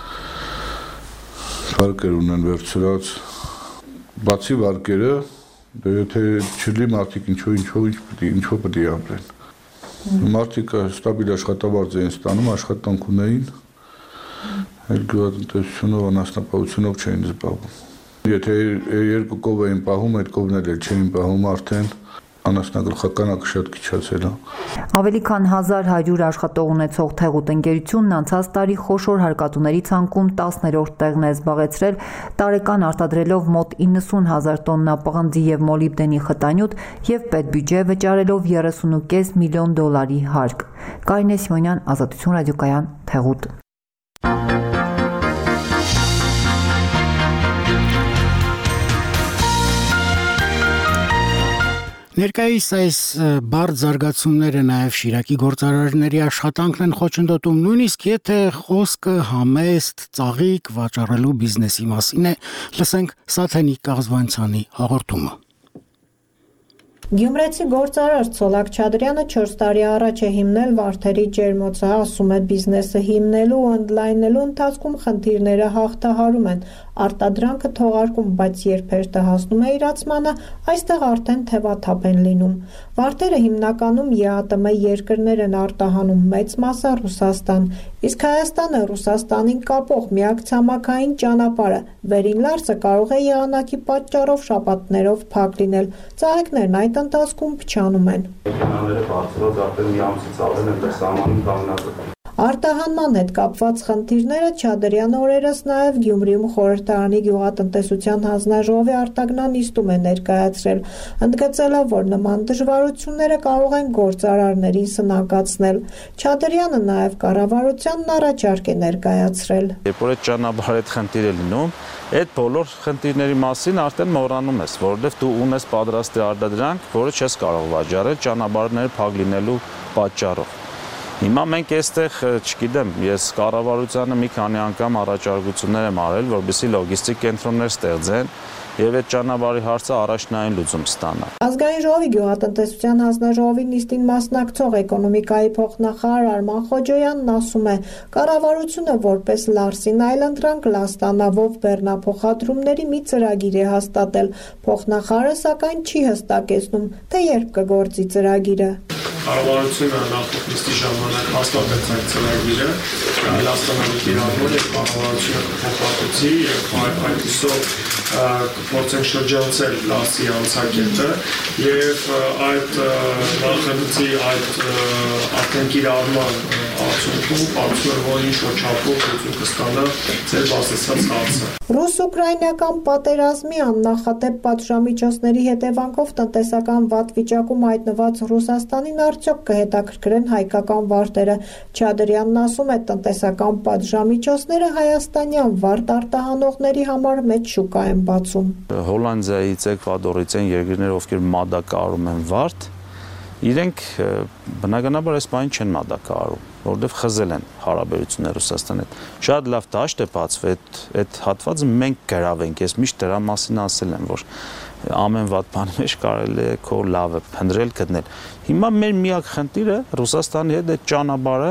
վարկեր ունեն վերցրած, բացի վարկերը, եթե չլի մարդիկ ինչու ինչու ինչու պետք է ապրեն։ Մարդիկ ստաբիլ աշխատավարձ էին ստանում, աշխատանք ունեին, այլ գյուղատնտեսությունով, անասնապահությունով չէին զբաղվում։ Եթե երկու կով էին պահում, այդ կովն էլ չէին պահում արդեն անասնագլխականակը շատ քիչացել է։ Ավելի քան հազար հարյուր աշխատող ունեցող Թեղուտ ընկերությունն անցած տարի խոշոր հարկատուների ցանկում տասներորդ տեղն է զբաղեցրել, տարեկան արտադրելով մոտ իննսուն հազար տոննա պղնձի եւ մոլիբդենի խտանյութ եւ պետբյուջե վճարելով երեսուն ու կես միլիոն դոլարի հարկ։ Կարինե Սիմոնյան, Ազատություն ռադիոկայան, Թեղուտ։ Ներկայիս այս բարդ զարգացումները նաև Շիրակի գործարարների աշխատանքն են խոչընդոտում, նույնիսկ եթե խոսքը համեստ, ծաղիկ վաճառելու բիզնեսի մասին է, լսենք Սաթենիկ Կաղզվանցյանի հաղորդումը։ Գյումրեցի գործարար Ցոլակ Չադրյանը չորս տարի առաջ է հիմնել Վարդերի ջերմոցը, ասում է բիզնեսը հիմնելու ու ընդլայնելու ընթացքում խնդիրները հաղթահարում են, արտադրանքը թողարկում, բայց երբ հերթը հասնում է իրացմանը, այստեղ արդեն թևաթափ են լինում։ Վարդերը հիմնականում Ե Ա Տը Մը երկրներ են արտահանում, մեծ մասը Ռուսաստան, իսկ Հայաստանը Ռուսաստանին կապող միակ ցամաքային ճանապարհը, վերին Լարսը կարող է եղանակի պատճառով շաբաթներով փակ լինել, ծաղիկներն այդ ընթացքում փչանում են։ Մեքենաները բարձրած արդեն մի ամսից ավել են սահմանում կանգնած։ Արտահանման հետ կապված խնդիրները Չադրյանը օրերս նաև Գյումրիում խորհրդարանի գյուղատնտեսության հանձնաժողովի արտագնանիստում է ներկայացրել, ընդգծելով, որ նման դժվարությունները կարող են գործարարներին սնանկացնել։ Չադրյանը նաև կառավարությանն առաջարկ է ներկայացրել։ Երբ որ այդ ճանապարհի հետ խնդիր է լինում, այդ բոլոր խնդիրների մասին արդեն մոռանում ես, որովհետև դու ունես պատրաստի արտադրանք, որը չես կարող վաճառել ճանապարհները փակ լինելու պատճառով։ Հիմա մենք այստեղ, չգիտեմ, ես կառավարությանը մի քանի անգամ առաջարկություններ եմ արել, որպեսզի լոգիստիկ կենտրոններ ստեղծեն եւ այդ ճանապարհի հարցը առաջնային լուծում ստանա։ Ազգային ժողովի գյուղատնտեսության հանձնաժողովի նիստին մասնակցող էկոնոմիկայի փոխնախարար Արման Խոջոյանն ասում է, կառավարությունը որպես Լարսին այլընտրանք Լաստանավով բեռնափոխադրումների մի ծրագիր է հաստատել։ Փոխնախարարը սակայն չի հստակեցնում, թե երբ կգործի ծրագիրը։ Կառավարությունը նախորդ նիստի ժամանակ հաստատեց այդ ծրագիրը, Լաստանավի կիրառումով եւ կառավարությունը կփոխհատուցի եւ այդպիսով կփորձենք շրջանցել Լարսի անցակետը եւ այդ նախագծի այդ արդեն կիրառման արդյունքում կարծում եմ, որ ինչ-որ չափով լուծում կստանա ձեր բացասած հարցը։ Ռուս-ուկրաինական պատերազմի աննախադեպ պատժամիջոցների հետևանքով տնտեսական վատ վիճակում հայտնված Ռուսաստանին արդյոք կհետաքրքրեն հայկական վարտերը։ Չադրյանն ասում է, տնտեսական պատժամիջոցները հայաստանյան վարդ արտահանողների համար մեծ շուկա են բացում։ Հոլանդիայից, Էկվադորից են երկրներ, ովքեր մատակարարում են վարդ, իրենք բնականաբար այս բանը չեն մատակարարում, որովհետև խզել են հարաբերությունները Ռուսաստանի հետ։ Շատ լավ դաշտ է բացվել, այդ այդ հատվածը մենք գրավենք, ես միշտ դրա մասին ասել եմ, որ ամեն վատ բանի մեջ կարելի է քո լավը փնտրել, գտնել։ Հիմա մեր միակ խնդիրը Ռուսաստանի հետ այդ ճանապարհը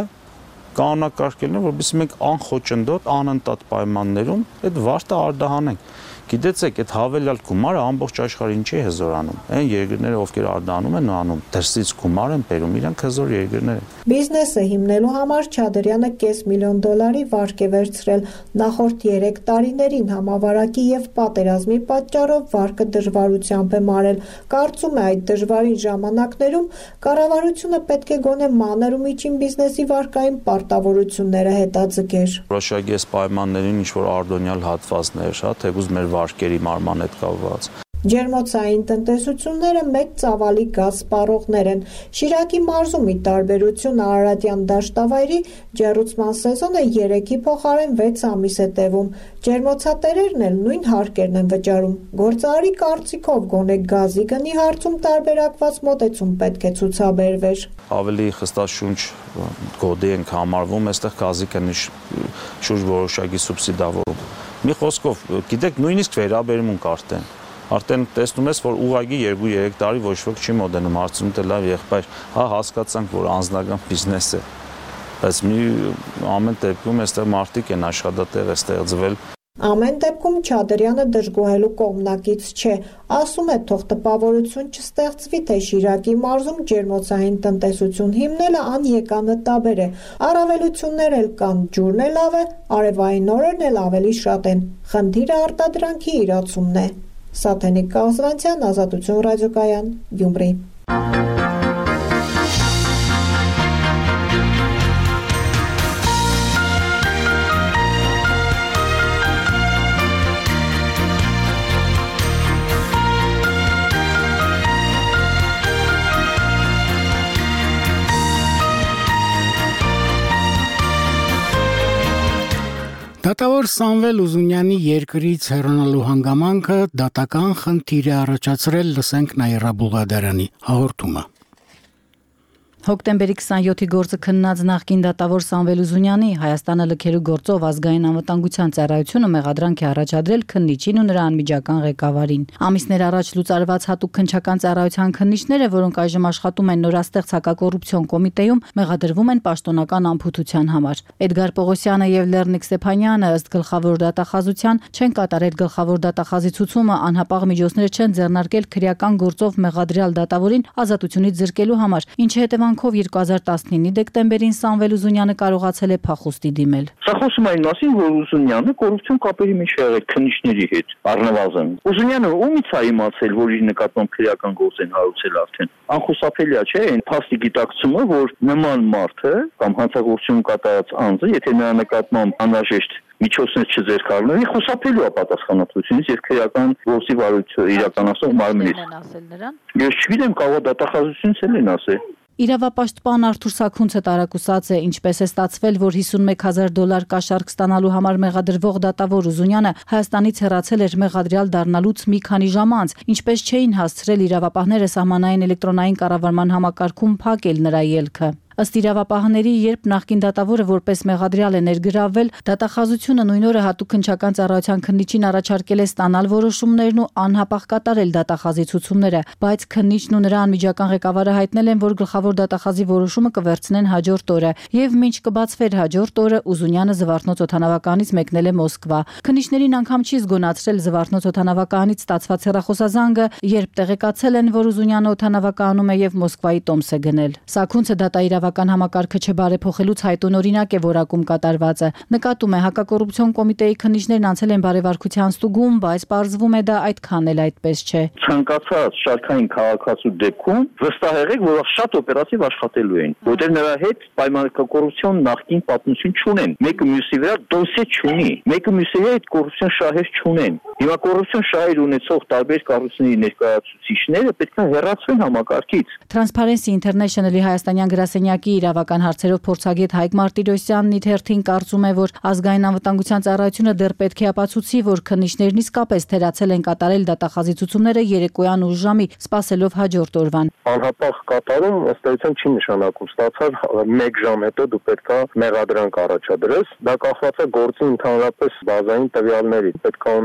կանոնակարգելն է, որովհետև մենք անխոչնդոտ, անընդհատ պայմաններում այդ վարտը արտահանենք։ Գիտեցեք, այդ հավելյալ գումարը ամբողջ աշխարհին չի հզորանում։ Այն երկրները, ովքեր արդանում են ու անում, դրսից գումար են բերում, իրանք հզոր երկրներ են։ Բիզնեսը հիմնելու համար Չադրյանը կես միլիոն դոլարի վարկ է վերցրել։ Նախորդ երեք տարիներին համավարակի եւ պատերազմի պատճառով վարկը դժվարությամբ է մարել։ Կարծում է այդ դժվարին ժամանակներում կառավարությունը պետք է գոնե մանր ու միջին բիզնեսի վարկային պարտավորությունները հետաձգեր։ Որոշակի այս պայմաններին ինչ որ արդյունյալ հատվածներ, հա, թեկուզ մեր վարկերի մարման հետ կապված։ Ջերմոցային տնտեսությունները մեծ ծավալի գազ սպառողներ են։ Շիրակի մարզում ի տարբերություն Արարատյան դաշտավայրի ջեռուցման սեզոնը երեքի փոխարեն վեց ամիս է տևում։ Ջերմոցատերերն էլ նույն հարկերն են վճարում։ Գործարարի կարծիքով գոնե գազի գնի հարցում տարբերակված մոտեցում պետք է ցուցաբերվեր։ Ավելի խստաշունչ գոդի ենք համարվում, այստեղ գազի գնի շուրջ որոշակի սուբսիդավորում։ Մի խոսքով, գիտեք, նույնիսկ վերաբերում կարտեն։ Արդեն տեսնում ես, որ ուղղակի երկու երեք տարի ոչ ոք չի մոտենում, հարցնում թե լավ եղբայր, հա հասկացանք, որ անձնական բիզնես է, բայց մի ամեն դեպքում այստեղ մարդիկ են աշխատատեղ է ստեղծվել։ Ամեն դեպքում Չադրյանը դժգոհելու կողմնակից չէ, ասում է թող տպավորություն չստեղծվի, թե Շիրակի մարզում ջերմոցային տնտեսություն հիմնելը անեկամտաբեր է, առավելություններ էլ կան, ջուրն էլ լավ է, արևային օրերն էլ ավելի շատ են, խնդիրը արտադրանքի իրացումն է։ Սաթենիկ Կազվանցյան, Ազատություն ռադիոկայան, Գյումրի։ Դատավոր Սամվել Ուզունյանի երկրից հեռանալու հանգամանքը դատական խնդիր է առաջացրել, լսենք Նաիրա Բուղադարյանի հաղորդումը։ Հոկտեմբերի քսանյոթի գործը քննած նախկին դատավոր Սամվել Ուզունյանի Հայաստանը լքելու գործով ազգային անվտանգության ծառայությունը մեղադրանք է առաջադրել քննիչին ու նրա անմիջական ղեկավարին։ Ամիսներ առաջ լուծարված հատուկ քննչական ծառայության քննիչները, որոնք այժմ աշխատում են նորաստեղծ հակակոռուպցիոն կոմիտեում, մեղադրվում են պաշտոնական անփութության համար։ Էդգար Պողոսյանը եւ Լեռնիկ Ստեփանյանը ըստ գլխավոր դատախազության չեն կատարել գլխավոր դատախազի ցուցումը, անհապաղ միջոցներ չեն ձեռնարկել քրեական գործով մեղադրյալ դատավորին ազատությունից զրկելու համար, ինչի հետևանքով երկու հազար տասնինի դեկտեմբերին Սամվել Ուզունյանը կարողացել է փախուստի դիմել։ Սա խոսում այն մասին, որ Ուզունյանը կոռուպցիոն կապերի մեջ է եղել քննիչների հետ, առնվազն։ Ուզունյանը ումից է իմացել, որ իր նկատմամբ քրեական գործ են հարուցել արդեն։ Անխուսափելի է, չէ՞, այն փաստի գիտակցումը, որ նման մարդը կամ հանցագործություն կատարած անձը, եթե նրա նկատմամբ անհրաժեշտ միջոցներ չձեռքարնի, խուսափելու է պատասխանատվությունից եւ քրեական գործի վարույթը իրականացնող մարմնից։ Ես չգիտեմ, կարող է դատախազությունից էլ են ասել։ Իրավապաշտպան Արթուր Սաքունցը տարակուսած է, ինչպես է ստացվել, որ հիսունմեկ հազար դոլար կաշառք ստանալու համար մեղադրվող դատավոր Ուզունյանը Հայաստանից հեռացել էր մեղադրյալ դառնալուց մի քանի ժամ անց, ինչպես չէին հասցրել իրավապահները սահմանային էլեկտրոնային կառավարման համակարգում փակել նրա ելքը։ Ըստ իրավապահների, երբ նախկին դատավորը որպես մեղադրյալ է ներգրավվել, դատախազությունը նույն օրը հատուկ քննչական ծառայության քննիչին առաջարկել է ստանալ որոշումներն ու անհապաղ կատարել դատախազի ցուցումները, բայց քննիչն ու նրա անմիջական ղեկավարը հայտնել են, որ գլխավոր դատախազի որոշումը կվերցնեն հաջորդ օրը, եւ մինչ կբացվեր հաջորդ օրը Ուզունյանը Զվարթնոց օդանավականից մեկնել է Մոսկվա։ Քննիչներին անգամ չի զգոնացրել Զվարթնոց օդանավականից ստացված հեռախոսազանգը, երբ տեղեկացել են, որ Ուզունյանը օդանավականում է եւ Մոսկվայի տոմս է գնել։ Սաքունցը դատա Իրավական համակարգը չբարեփոխելուց հայտուն օրինակ է որակում կատարվածը։ Նկատում է հակակոռուպցիոն կոմիտեի քննիչներն անցել են բարեվարկության ստուգում, բայց պարզվում է դա այդքան էլ այդպես չէ։ Ցանկացած շարքային քաղաքացու դեպքում վստահ եղեք, որ շատ օպերատիվ աշխատելու են, որտեղ նրա հետ պայմանական նախկին պատմություն չունեն։ Մեկը մյուսի վրա դոսե չունի, մեկը մյուսի հետ կոռուպցիոն շահեր չունեն։ Հիմա կոռուպցիոն շահեր ունեցող տարբեր կառույցների ներկայացուցիչները պետք է հեռացվեն համակարգից։ Transparency International-ի հայաստանյան գրասենյակի իրավական հարցերով փորձագետ Հայկ Մարտիրոսյանն իր հերթին կարծում է, որ ազգային անվտանգության ծառայությունը դեռ պետք է ապացուցի, որ քննիչներն իսկապես թերացել են կատարել դատախազի ցուցումները երեկոյան ուշ ժամի, սպասելով հաջորդ օրվան։ Անհապաղ կատարում ըստ էության չի նշանակում ստացար մեկ ժամ հետո դու պետք է մեղադրանք առաջադրես։ Դա կախված է գործի ընդհանրապես բազային տվյալներից։ Պետք է ունենալ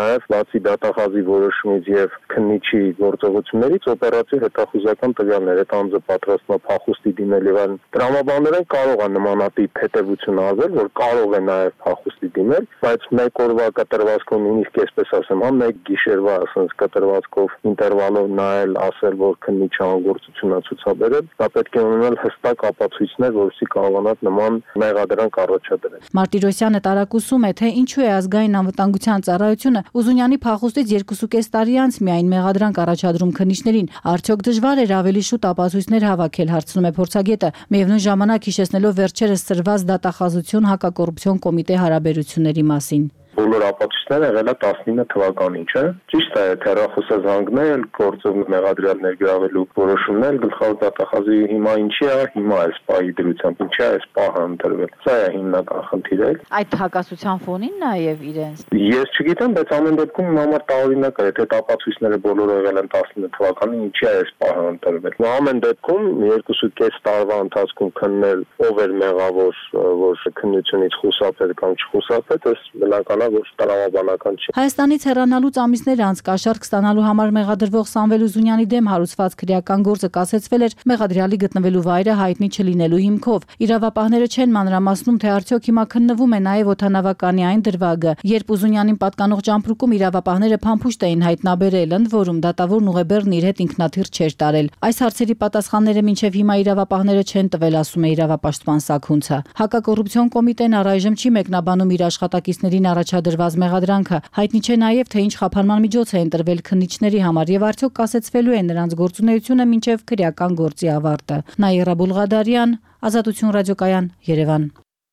նաև բացի դատախազի որոշումից եւ քննիչի գործողություններից օպերացիա հետախուզական տվյալներ այդ անձը պատրաստվում է փախուստի դիմել եւ այլն։ Տրամաբաններեն կարող է նմանատիպ հետևություն արվել, որ կարող է նաև փախուստի դիմել, բայց մեկ օրվա կտրվածքով նույնիսկ այսպես ասեմ, հա մեկ գիշերվա ասենց կտրվածքով ինտերվալով նայել, ասել, որ քննիչը անգործություն է ցուցաբերել, դա պետք է ունենալ հստակ ապացույցներ, որովհետեւ կարողանալ նման մեղադրանք առաջադրել։ Մարտիրոսյանը տարակուսում է, թե ինչու է ազգային անվտանգության ծառայությունը Ուզունյանի փախուստից երկուսուկես տարի անց միայն մեղադրանք առաջադրում քննիչներին, արդյոք դժվար էր ավելի շուտ ապացույցներ հավաքել, հարցնում է փորձագետը, միևնույն ժամանակ հիշեցնելով վերջերս սրված դատախազություն հակակոռուպցիոն կոմիտե հարաբերությունների մասին։ Բոլոր ապացույցները եղել է տասնինը թվականին, չէ՞։ Ճիշտ է, հեռախոսազանգնել, գործով մեղադրյալ ներգրավելու որոշումներ, գլխավոր դատախազի հիմա ինչի է, հիմա է սպայի դրությամբ, ինչի է սպահը ընտրվել։ Սա է հիմնական խնդիրը։ Այդ հակասության ֆոնին նաև իրենց։ Ես չգիտեմ, բայց ամեն դեպքում իմ համար տարօրինակ է, եթե ապացույցները բոլորը եղել են տասնինը թվականին, ինչի է սպահը ընտրվել։ Ամեն դեպքում երկուսուկես տարվա ընթացքում քննել ով էր մեղավոր, որ քննությունից խուսափել կամ չխուսափել, այս բնական որ տրամաբանական չի։ Հայաստանից հեռանալուց ամիսներ անց կաշառք ստանալու համար մեղադրվող Սամվել Ուզունյանի դեմ հարուցված քրեական գործը կասեցվել էր մեղադրյալի գտնվելու վայրը հայտնի չլինելու հիմքով։ Իրավապահները չեն մանրամասնում, թե արդյոք հիմա քննվում է նաև օդանավականի այն դրվագը, երբ Ուզունյանին պատկանող ճամպրուկում իրավապահները փամփուշտ էին հայտնաբերել, ընդ որում դատավորն ուղեբեռն իր հետ ինքնաթիռ չէր տարել։ Այս հարցերի պատասխանները մինչև հիմա իրավապահները չեն տվել, ասում է իրավապաշտպան Սաքունցը։ Հակակոռուպցիոն կոմիտեն առայժմ չի մեկնաբանում իր աշխատակիցներին առաջադրված մեղադրանքը, հայտնի չէ նաև թե ինչ խափանման միջոց է ընտրվել քննիչների համար եւ արդյոք կասեցվելու է նրանց գործունեությունը մինչև քրեական գործի ավարտը։ Նաիրա Բուլղադարյան, Ազատություն ռադիոկայան, Երևան։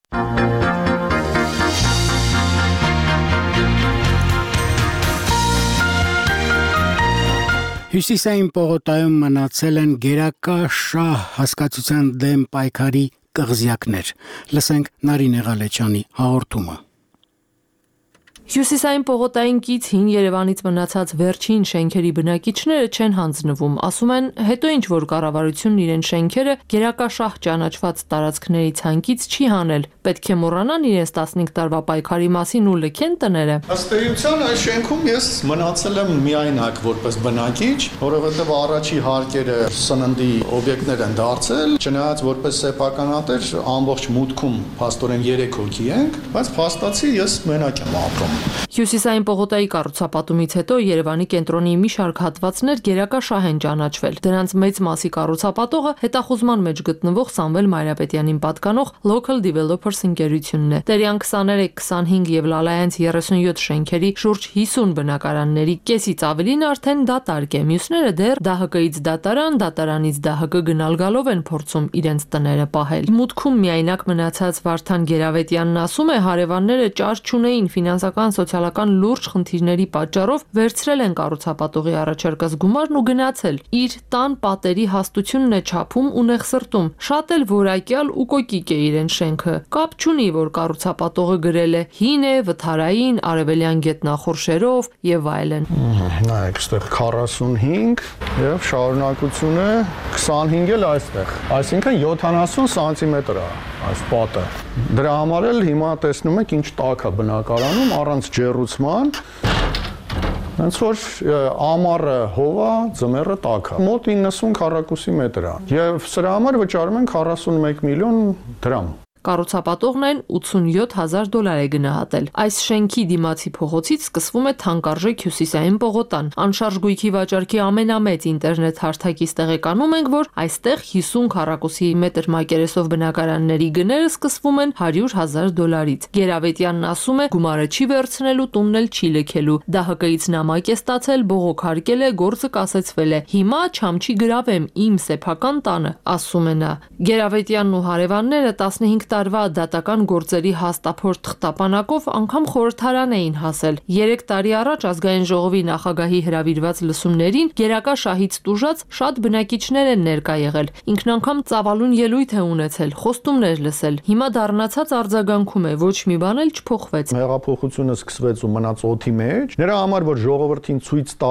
Հյուսիսային պողոտայում մնացել են գերակա շահ հասկացության դեմ պայքարի կղզյակներ։ Լսենք Նարինե Ղալեչյանի հաղորդումը։ Հյուսիսային պողոտային կից հին Երևանից մնացած վերջին շենքերի բնակիչները չեն հանձնվում, ասում են, հետո ինչ որ կառավարությունն իրեն շենքերը գերակաշահ ճանաչված տարածքների ցանկից չի հանել, պետք է մոռանան իրենց տասնհինգ տարվա պայքարի մասին ու լքեն տները։ Ըստ էության այս շենքում ես մնացել եմ միայնակ որպես բնակիչ, որովհետև առաջի հարկերը սննդի օբյեկտներ են դարձել, չնայած որպես սեփականատեր ամբողջ մուտքում փաստորեն երեք հոգի ենք, բայց փաստացի ես մենակ եմ ապրում։ Հյուսիսային պողոտայի կառուցապատումից հետո Երևանի կենտրոնի մի շարք հատվածներ գերակա շահ են ճանաչվել։ Դրանց մեծ մասի կառուցապատողը հետախուզման մեջ գտնվող Սամվել Մայրապետյանին պատկանող Local Developers ընկերությունն է։ Տերյան քսաներեք քսանհինգ եւ Լալայանց երեսունյոթ շենքերի շուրջ հիսուն բնակարանների կեսից ավելին արդեն դատարկ է։ Մյուսները դեռ Դա Հ Կ-ից դատարան, դատարանից Դա Հ Կ գնալ գալով են փորձում իրենց տները պահել։ Մուտքում միայնակ մնացած Վարդան Գերավետյանն ասում է, հարևանները ճար չունեին ֆինանսական սոցիալական լուրջ խնդիրների պատճառով վերցրել են կառուցապատողի առաջարկած գումարն ու գնացել։ Իր տան պատերի հաստությունն է չափում ու նեղսրտում։ Շատ էլ որակյալ ու կոկիկ է իրեն շենքը։ Կապ չունի, որ կառուցապատողը գրել է հին է, վթարային, արևելյան գետնախորշերով եւ այլն։ Նայեք, այստեղ քառասունհինգ եւ շարունակությունը քսանհինգ էլ այստեղ։ Այսինքն յոթանասուն սանտիմետր է այս պատը։ Դրա համար էլ հիմա տեսնում եք ինչ տաք է բնակարանում առանց ջեռուցման։ Հենց որ ամառը հով է, ձմեռը տաք է։ Մոտ իննսուն քառակուսի մետր է։ Եվ սրա համար վճարում են քառասունմեկ միլիոն դրամ։ Կառուցապատողն են ութսունյոթ հազար դոլար է գնահատել։ Այս շենքի դիմացի փողոցից սկսվում է թանկարժեք Հյուսիսային պողոտան։ Անշարժ գույքի վաճառքի ամենամեծ ինտերնետ հարթակից տեղեկանում ենք, որ այստեղ հիսուն քառակուսի մետր մակերեսով բնակարանների գները սկսվում են հարյուր հազար դոլարից։ Գերավետյանն ասում է, գումարը չի վերցնելու, տունն էլ չի լքելու։ Դա Հ Կ-ից նամակ է ստացել, բողոքարկել է, գործը կասեցվել է։ Հիմա չամչի գրավեմ իմ սեփական տանը, ասում է նա։ Գերավետյանն ու հարևանները տասնհինգ տարվա դատական գործերի հաստափորդ թղթապանակով անգամ խորհրդարան էին հասել։ Երեք տարի առաջ ազգային ժողովի նախագահի հրավիրված լսումներին գերակա շահից տուժած շատ բնակիչներ են ներկա եղել։ Ինքն անգամ ծավալուն ելույթ է ունեցել, խոստումներ լսել։ Հիմա դառնացած արձագանքում է, ոչ մի բան էլ չփոխվեց։ Հեղափոխությունը սկսվեց ու մնաց օդի մեջ։ Նրա համար որ ժողովրդին ցույց տալ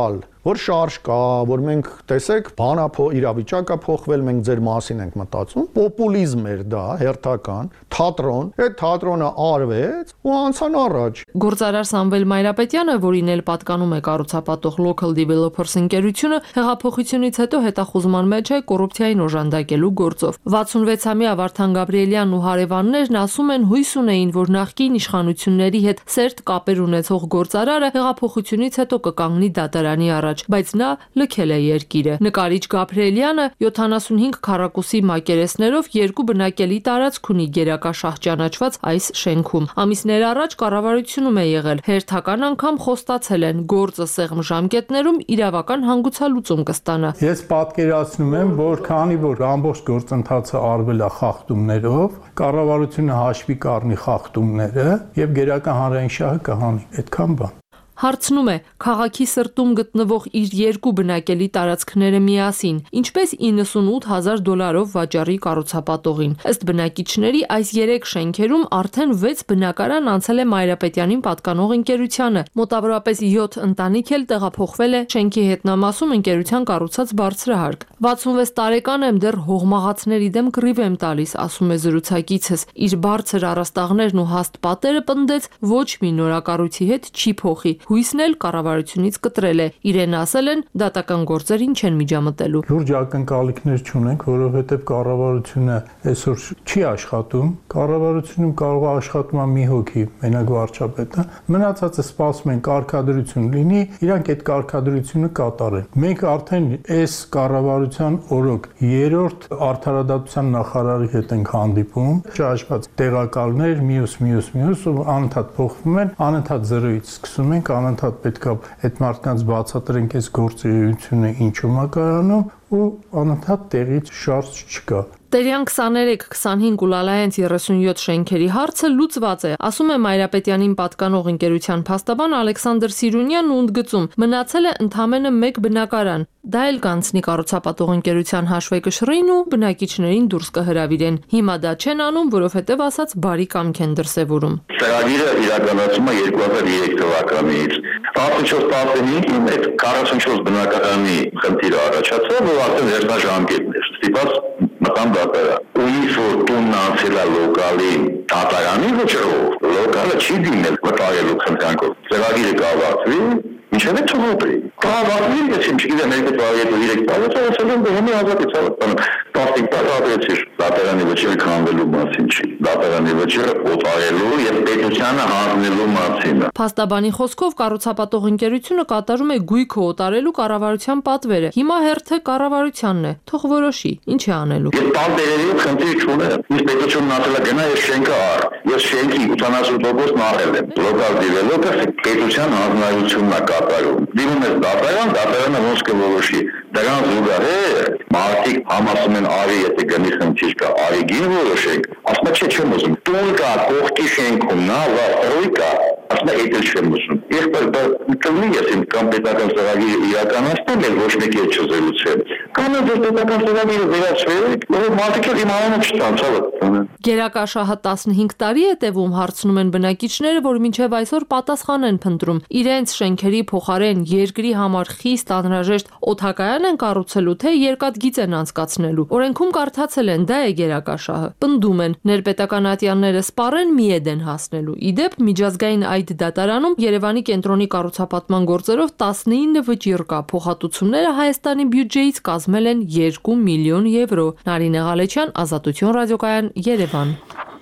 որ շարժ կա, որ մենք տեսեք, բանափո իրավիճակը փոխվել, մենք ձեր մասին ենք մտածում, պոպուլիզմ էր դա, հերթական, թատրոն, այդ թատրոնը արվեց ու անցան առաջ։ Գործարար Սամվել Մայրապետյանը, որին էլ պատկանում է կառուցապատող Local Developers ընկերությունը, հեղափոխությունից հետո հետախուզման մեջ է կոռուպցիային օժանդակելու գործով։ վաթսունվեցամյա Վարդան Գաբրիելյանն ու հարևաններն ասում են հույս ունեին, որ նախկին իշխանությունների հետ սերտ կապեր ունեցող գործարարը հեղափոխությունից հետո կկանգնի դատարանի առաջ, բայց նա լքել է երկիրը։ Նկարիչ Գաբրիելյանը յոթանասունհինգ քառակուսի մակերեսներով երկու բնակելի տարածք ունի գերակաշահ ճանաչված այս շենքում։ Ամիսներ առաջ կառավարությունում է եղել, հերթական անգամ խոստացել են գործը սեղմ ժամկետներում իրավական հանգուցալուծում կստանա։ Ես պատկերացնում եմ, որ քանի որ ամբողջ գործընթացը արվել է խախտումներով, կառավարությունը հաշվի կառնի խախտումները եւ գերական հանրային շահը կհանի, այդքան բան։ Հարցնում է, քաղաքի սրտում գտնվող իր երկու բնակելի տարածքները միասին, ինչպես իննսունութ հազար դոլարով վաճառի կառուցապատողին։ Ըստ բնակիչների, այս երեք շենքերում արդեն վեց բնակարան անցել է Մայրապետյանին պատկանող ընկերությանը։ Մոտավորապես յոթ ընտանիք էլ տեղափոխվել է շենքի հետնամասում ընկերության կառուցած բարձրահարկ։ վաթսունվեց տարեկան եմ, դեռ հողմաղացների դեմ կռիվ եմ տալիս, ասում է զրուցակիցս։ Իր բարձր առաստաղներն ու հաստ պատերը պնդեց, ոչ մի նորակառույցի հետ չի փոխի։ Հույսն էլ կառավարությունից կտրել է։ Իրեն ասել են դատական գործերին չեն միջամտելու։ Լուրջ ակնկալիքներ չունենք, որովհետև կառավարությունը այսօր չի աշխատում։ Կառավարությունում կարող է աշխատում մի հոգի, մենակ վարչապետը։ Մնացածը սպասում են կարգադրություն լինի, իրանք այդ կարգադրությունը կատարեն։ Մենք արդեն այս կառավարության օրոք երրորդ արդարադատության նախարարի հետ ենք հանդիպում, ճաշված տեղակալներ, մյուս, մյուս, մյուս ու անընդհատ փոխվում են, անընդհատ զրոյից սկսում ենք, անընդհատ պետք է այդ մարդկանց բացատրենք այս գործունեությունը ինչու՞մ է կայանում ու անընդհատ տեղից շարժ չկա։ Տերյան քսաներեք քսանհինգ ու Լալայենց երեսունյոթ շենքերի հարցը լուծված է, ասում է Մայրապետյանին պատկանող ընկերության փաստաբան Ալեքսանդր Սիրունյանն ու ընդգծում, մնացել է ընդամենը մեկ բնակարան։ Դա էլ կանցնի կառուցապատող ընկերության հաշվեկշռին ու բնակիչներին դուրս կհրավիրեն։ Հիմա դա չեն անում, որովհետև ասած բարի կամք են դրսևորում։ Ծրագիրը իրականացում է երկու հազար երեք թվականից։ տասնչորս տասնհինգին այդ քառասունչորս բնակարանի խնդիրը առաջացավ, որ արդեն վերջնաժամկետն էր։ Ստիպված մտան դատարան։ Ու ինչ որ տունն անցել է լոկալի դատարանի վճռով, լոկալը չի դիմել վտարելու խնդրանքով։ Ծրագիրը կավարտվի, ինչև է թողոպրի։ Կավարտվի, ես իմ չգիտեմ, երկու տարի երեք տարի, ասել եմ, բեմի ազատից ավարտան։ տասնհինգ տարի ապրեցիր դատարանի վճիռը քանդելու մասին չի։ Դատարանի վճիռը օտարելու եւ պետությանը հանձնելու մասին։ Փաստաբանի խոսքով կառուցապատող ընկերությունը կատարում է գույքը օտարելու կառավարության պատվերը։ Հիմա հերթե կառավարությանն է, թող որոշի, ինչ է անելու։ Ես տանտերերի խնդիր չունեմ։ Ես պետությունն ասել է գնա ես շենքը առ։ Ես շենքի ութանասուն տոկոսն առել եմ։ Local developer-ը պետության հանձնարարությունն է կատարում։ Դիմում ես դատարան, դատարանը ոնց կորոշի։ Դրան զուգահեռ մարդիկ համասում են արի, եթե գնի խնդիր կա, արի գին որոշենք։ Ասում է չէ, չեմ ուզում։ Տուն կա, կողքի շենքում, նա վառոյ կա, ասում է այդ էլ չեմ ուզում։ Եղբայր կլինի ես իմ կամ պետական ծրագիրը իրականացնել եմ, ոչ մեկի հետ չզրուցել։ Կամ էլ պետական ծրագիրը վերացվել, որ մարդիկ էլ իմ անունը չտան, ցավը։ Գերակաշահը տասնհինգ տարի է տևում, հարցնում են բնակիչները, որ մինչև այսօր պատասխան են փնտրում։ Իրենց շենքերի փոխարեն երկրի համար խիստ անհրաժեշտ օդակայան են կառուցելու, թե երկաթգիծ են անցկացնելու։ Օրենքում կարդացել են, դա է գերակաշահը։ Պնդում են, ներպետական ատյանները սպառեն միեդ են հասնելու։ Իդեպ միջազգային այդ դատարանում Երևանի կենտրոնի կառուցապատման գործերով տասնինը վճիռ կա։ Փոխհատուցումները Հայաստանի բյուջեից կազմել են երկու միլիոն եվրո։ Նարինե Ղալեչյան, Ազատություն ռադիոկայան, Երևան։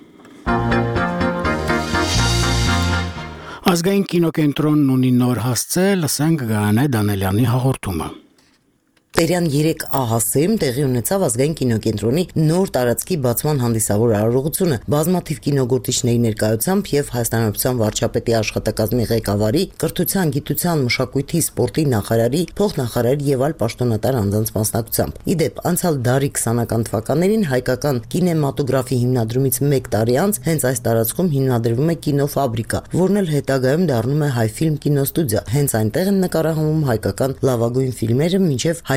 Ազգային կինոկենտրոնն ունի նոր հասցե, լսենք Գայանե Դանելյանի հաղորդումը։ Տերյան երեք ահասեմ տեղի ունեցավ ազգային կինոկենտրոնի նոր տարածքի բացման հանդիսավոր արարողությունը բազմաթիվ կինոգործիչների ներկայությամբ եւ Հայաստանության վարչապետի աշխատակազմի ղեկավարի, կրթության, գիտության, մշակույթի, սպորտի նախարարի, փոխնախարարի եւ այլ պաշտոնատար անձանց մասնակցությամբ։ Իդեպ անցյալ դարի քսանական թվականներին հայկական կինեմատոգրաֆի հիմնադրումից մեկ տարի անց հենց այս տարածքում հիմնադրվում է կինոֆաբրիկա, որն էլ հետագայում դառնում է Հայֆիլմ կինոստուդիա։ Հենց այնտեղ են նկարահանվում հայկական լավագույն ֆիլմերը, մինչև հայ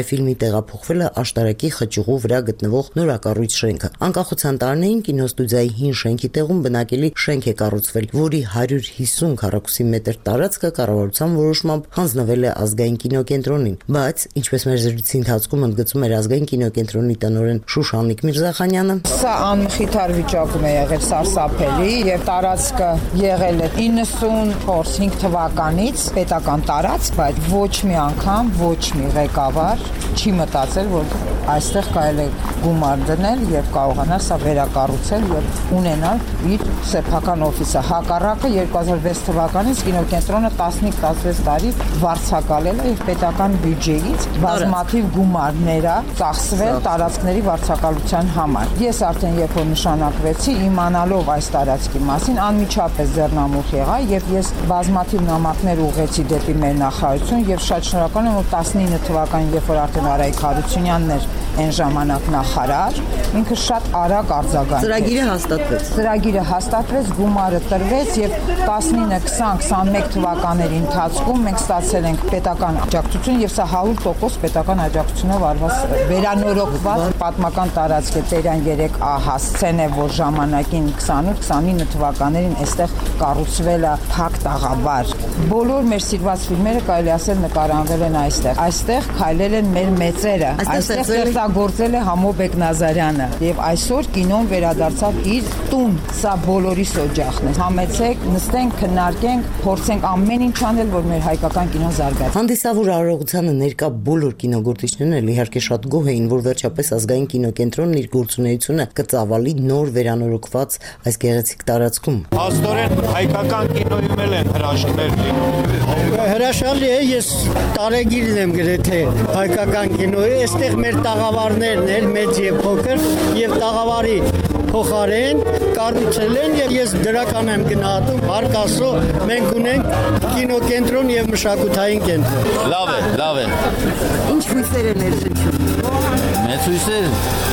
ֆիլմի տեղափոխվել է աշտարակի խճուղու վրա գտնվող նորակառույց շենքը։ Անկախության տարիներին կինոստուդիայի հին շենքի տեղում բնակելի շենք է կառուցվել, որի հարյուր հիսուն քառակուսի մետր տարածքը կառավարության որոշմամբ հանձնվել է ազգային կինոկենտրոնին, բայց ինչպես մեր զրույցի ընթացքում ընդգծում էր ազգային կինոկենտրոնի տնօրեն Շուշանիկ Միրզախանյանը, սա անմխիթար վիճակում է եղել, սարսափելի, եւ տարածքը եղել է իննսունչորս թվականից պետական տարածք, բայց ոչ մի անգամ ոչ մի ղեկավար չի մտածել, որ այստեղ կարելի է գումար դնել եւ կարողանալ սա վերակառուցել եւ ունենալ իր սեփական օֆիսը։ Հակառակը երկու հազար վեց թվականից կինոկենտրոնը տասնհինգ տասնվեց տարի վարձակալել է եւ պետական բյուջեից բազմաթիվ գումարներ է ծախսվել տարածքների վարձակալության համար։ Ես արդեն երբ որ նշանակվեցի, իմանալով այս տարածքի մասին, անմիջապես ձեռնամուխ եղա եւ ես բազմաթիվ նամակներ ուղղեցի դեպի մեր նախարարություն եւ շատ շնորհակալ եմ, որ տասնինը թվականին, երբ որ արդեն Արայք Հարությունյանն էր այն ժամանակ նախարար, ինքը շատ արագ արձագանքեց։ Ծրագիրը հաստատվեց։ Ծրագիրը հաստատվեց, գումարը տրվեց եւ տասնինը, քսան, քսանմեկ թվականների ընթացքում մենք ստացել ենք պետական աջակցություն եւ սա հարյուր տոկոս պետական աջակցությունով արված վերանորոգված պատմական տարածք է Տերյան երեք ա հասցեն է, որ ժամանակին քսանութ քսանինը թվականներին այստեղ կառուցվել է փակ տաղավար։ Բոլոր մեր սիրված ֆիլմերը կարելի ասել նկարանվել են այստեղ։ Այստեղ քայլել են մեր մեծերը։ Այստեղ ստեղծագործել է Համո Բեկնազարյանը եւ այսօր կինոն վերադարձավ իր տուն։ Սա բոլորիս օջախն է։ Համեցեք, նստենք, քննարկենք, փորձենք ամեն ինչ անել, որ մեր հայկական կինոն զարգացի։ Հանդիսավոր արարողությանը ներկա բոլոր կինոգործիչներն էլ իհարկե շատ գոհ էին, որ վերջապես ազգային կինոկենտրոնն իր գործունեությունը կծավալի նոր վերանորոգված այս գեղեցիկ տարածքում։ Աստորեն հայկական կինոյում էլ են հրաշքներ լինում։ Հրաշալի է, ես տարեգիրն եմ գրեթե հայկական կինոյի, այստեղ մեր տաղավարներն էլ մեծ եւ փոքր եւ տաղավարի փոխարեն կառուցել են եւ ես դրական եմ գնահատում, հարկ ասո մենք ունենք կինոկենտրոն եւ մշակութային կենտրոն։ Լավ է, լավ է։ Ինչ հույսեր են ներշնչում։ Մեծ հույսեր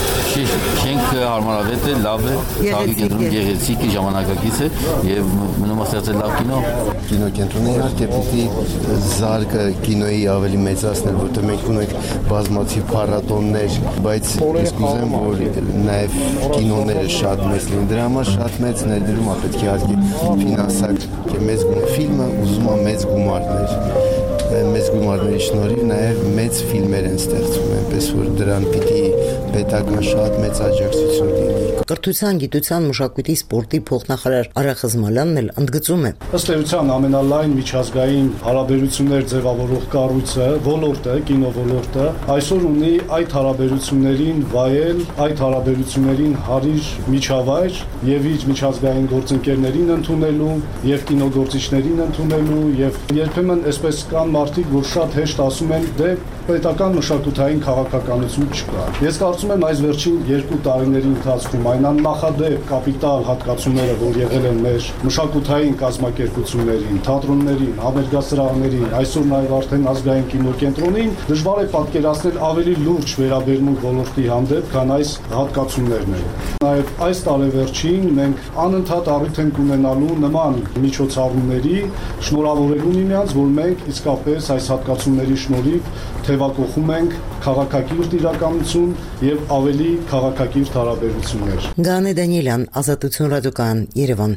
շենք հարմարավետ է, լավ է, ցավի կենտրոն գեղեցիկ է, ժամանակակից է եւ մնում է ստեղծել լավ կինո։ Կինոկենտրոնը իհարկե պիտի զարգը կինոյի ավելի մեծացնել, որտեղ մենք ունենք բազմաթիվ փառատոններ, բայց ես կուզեմ, որ նաեւ կինոները շատ մեծ լինեն, դրա համար շատ մեծ ներդրում է պետք է իհարկե ֆինանսակ, մեծ ֆիլմը ուզում է մեծ գումարներ, մեծ գումարների շնորհիվ նաեւ մեծ ֆիլմեր են ստեղծվում, այնպես որ դրան պիտի պետական շատ մեծ աջակցություն լինի։ Կրթության, գիտության, մշակույթի, սպորտի փոխնախարար Արա Խզմալյանն էլ ընդգծում է։ Ըստ էության ամենալայն միջազգային հարաբերություններ ձևավորող կառույցը, ոլորտը, կինովոլորտը այսօր ունի այդ հարաբերություններին վայել, այդ հարաբերություններին հարիր միջավայր եւ իր միջազգային գործընկերներին ընդունելու եւ կինոգործիչներին ընդունելու եւ երբեմն այսպես կան մարդիկ, որ շատ հեշտ ասում են դե պետական մշակութային քաղաքականություն չկա։ Ես կարծում եմ այս վերջին երկու տարիների ընթացքում այն աննախադեպ կապիտալ հատկացումները, որ եղել են մեր մշակութային կազմակերպություններին, թատրոններին, համերգասրահներին, այսօր նաև արդեն ազգային կինոկենտրոնին, դժվար է պատկերացնել ավելի լուրջ վերաբերմունք ոլորտի հանդեպ, քան այս հատկացումներն են։ Նաև այս տարեվերջին մենք անընդհատ առիթ ենք ունենալու նման միջոցառումների, շնորհավորելու միմյանց, որ մենք իսկապես այս հատկացումների շնորհիվ թևակողում ենք քաղաքակիրթ իրականություն եւ ավելի քաղաքակիրթ հարաբերություններ։ Գանե Դանիելյան, Ազատություն ռադիոկայան, Երևան։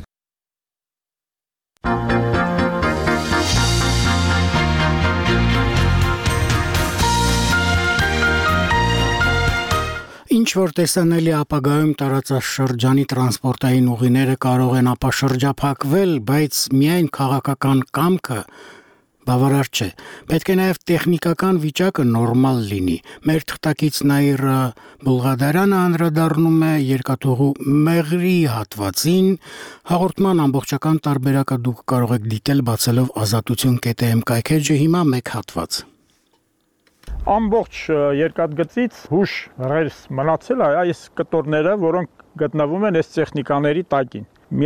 Ինչ որ տեսանելի ապագայում տարածաշրջանի տրանսպորտային ուղիները կարող են ապաշրջափակվել, բայց միայն քաղաքական կամքը բավարար չէ։ Պետք է նաև տեխնիկական վիճակը նորմալ լինի։ Մեր թղթակից Նաիրա Բուլղադարյանը անդրադառնում է երկաթուղու մեղրի հատվածին։ Հաղորդման ամբողջական տարբերակը դուք կարող եք դիտել բացելով ազատություն կետ էմ կայքեջը, հիմա մեկ հատված։ Ամբողջ երկաթգծից հուշ ռելս մնացել է այս կտորները, որոնք գտնվում են այս տեխնիկաների տակին։ Միակ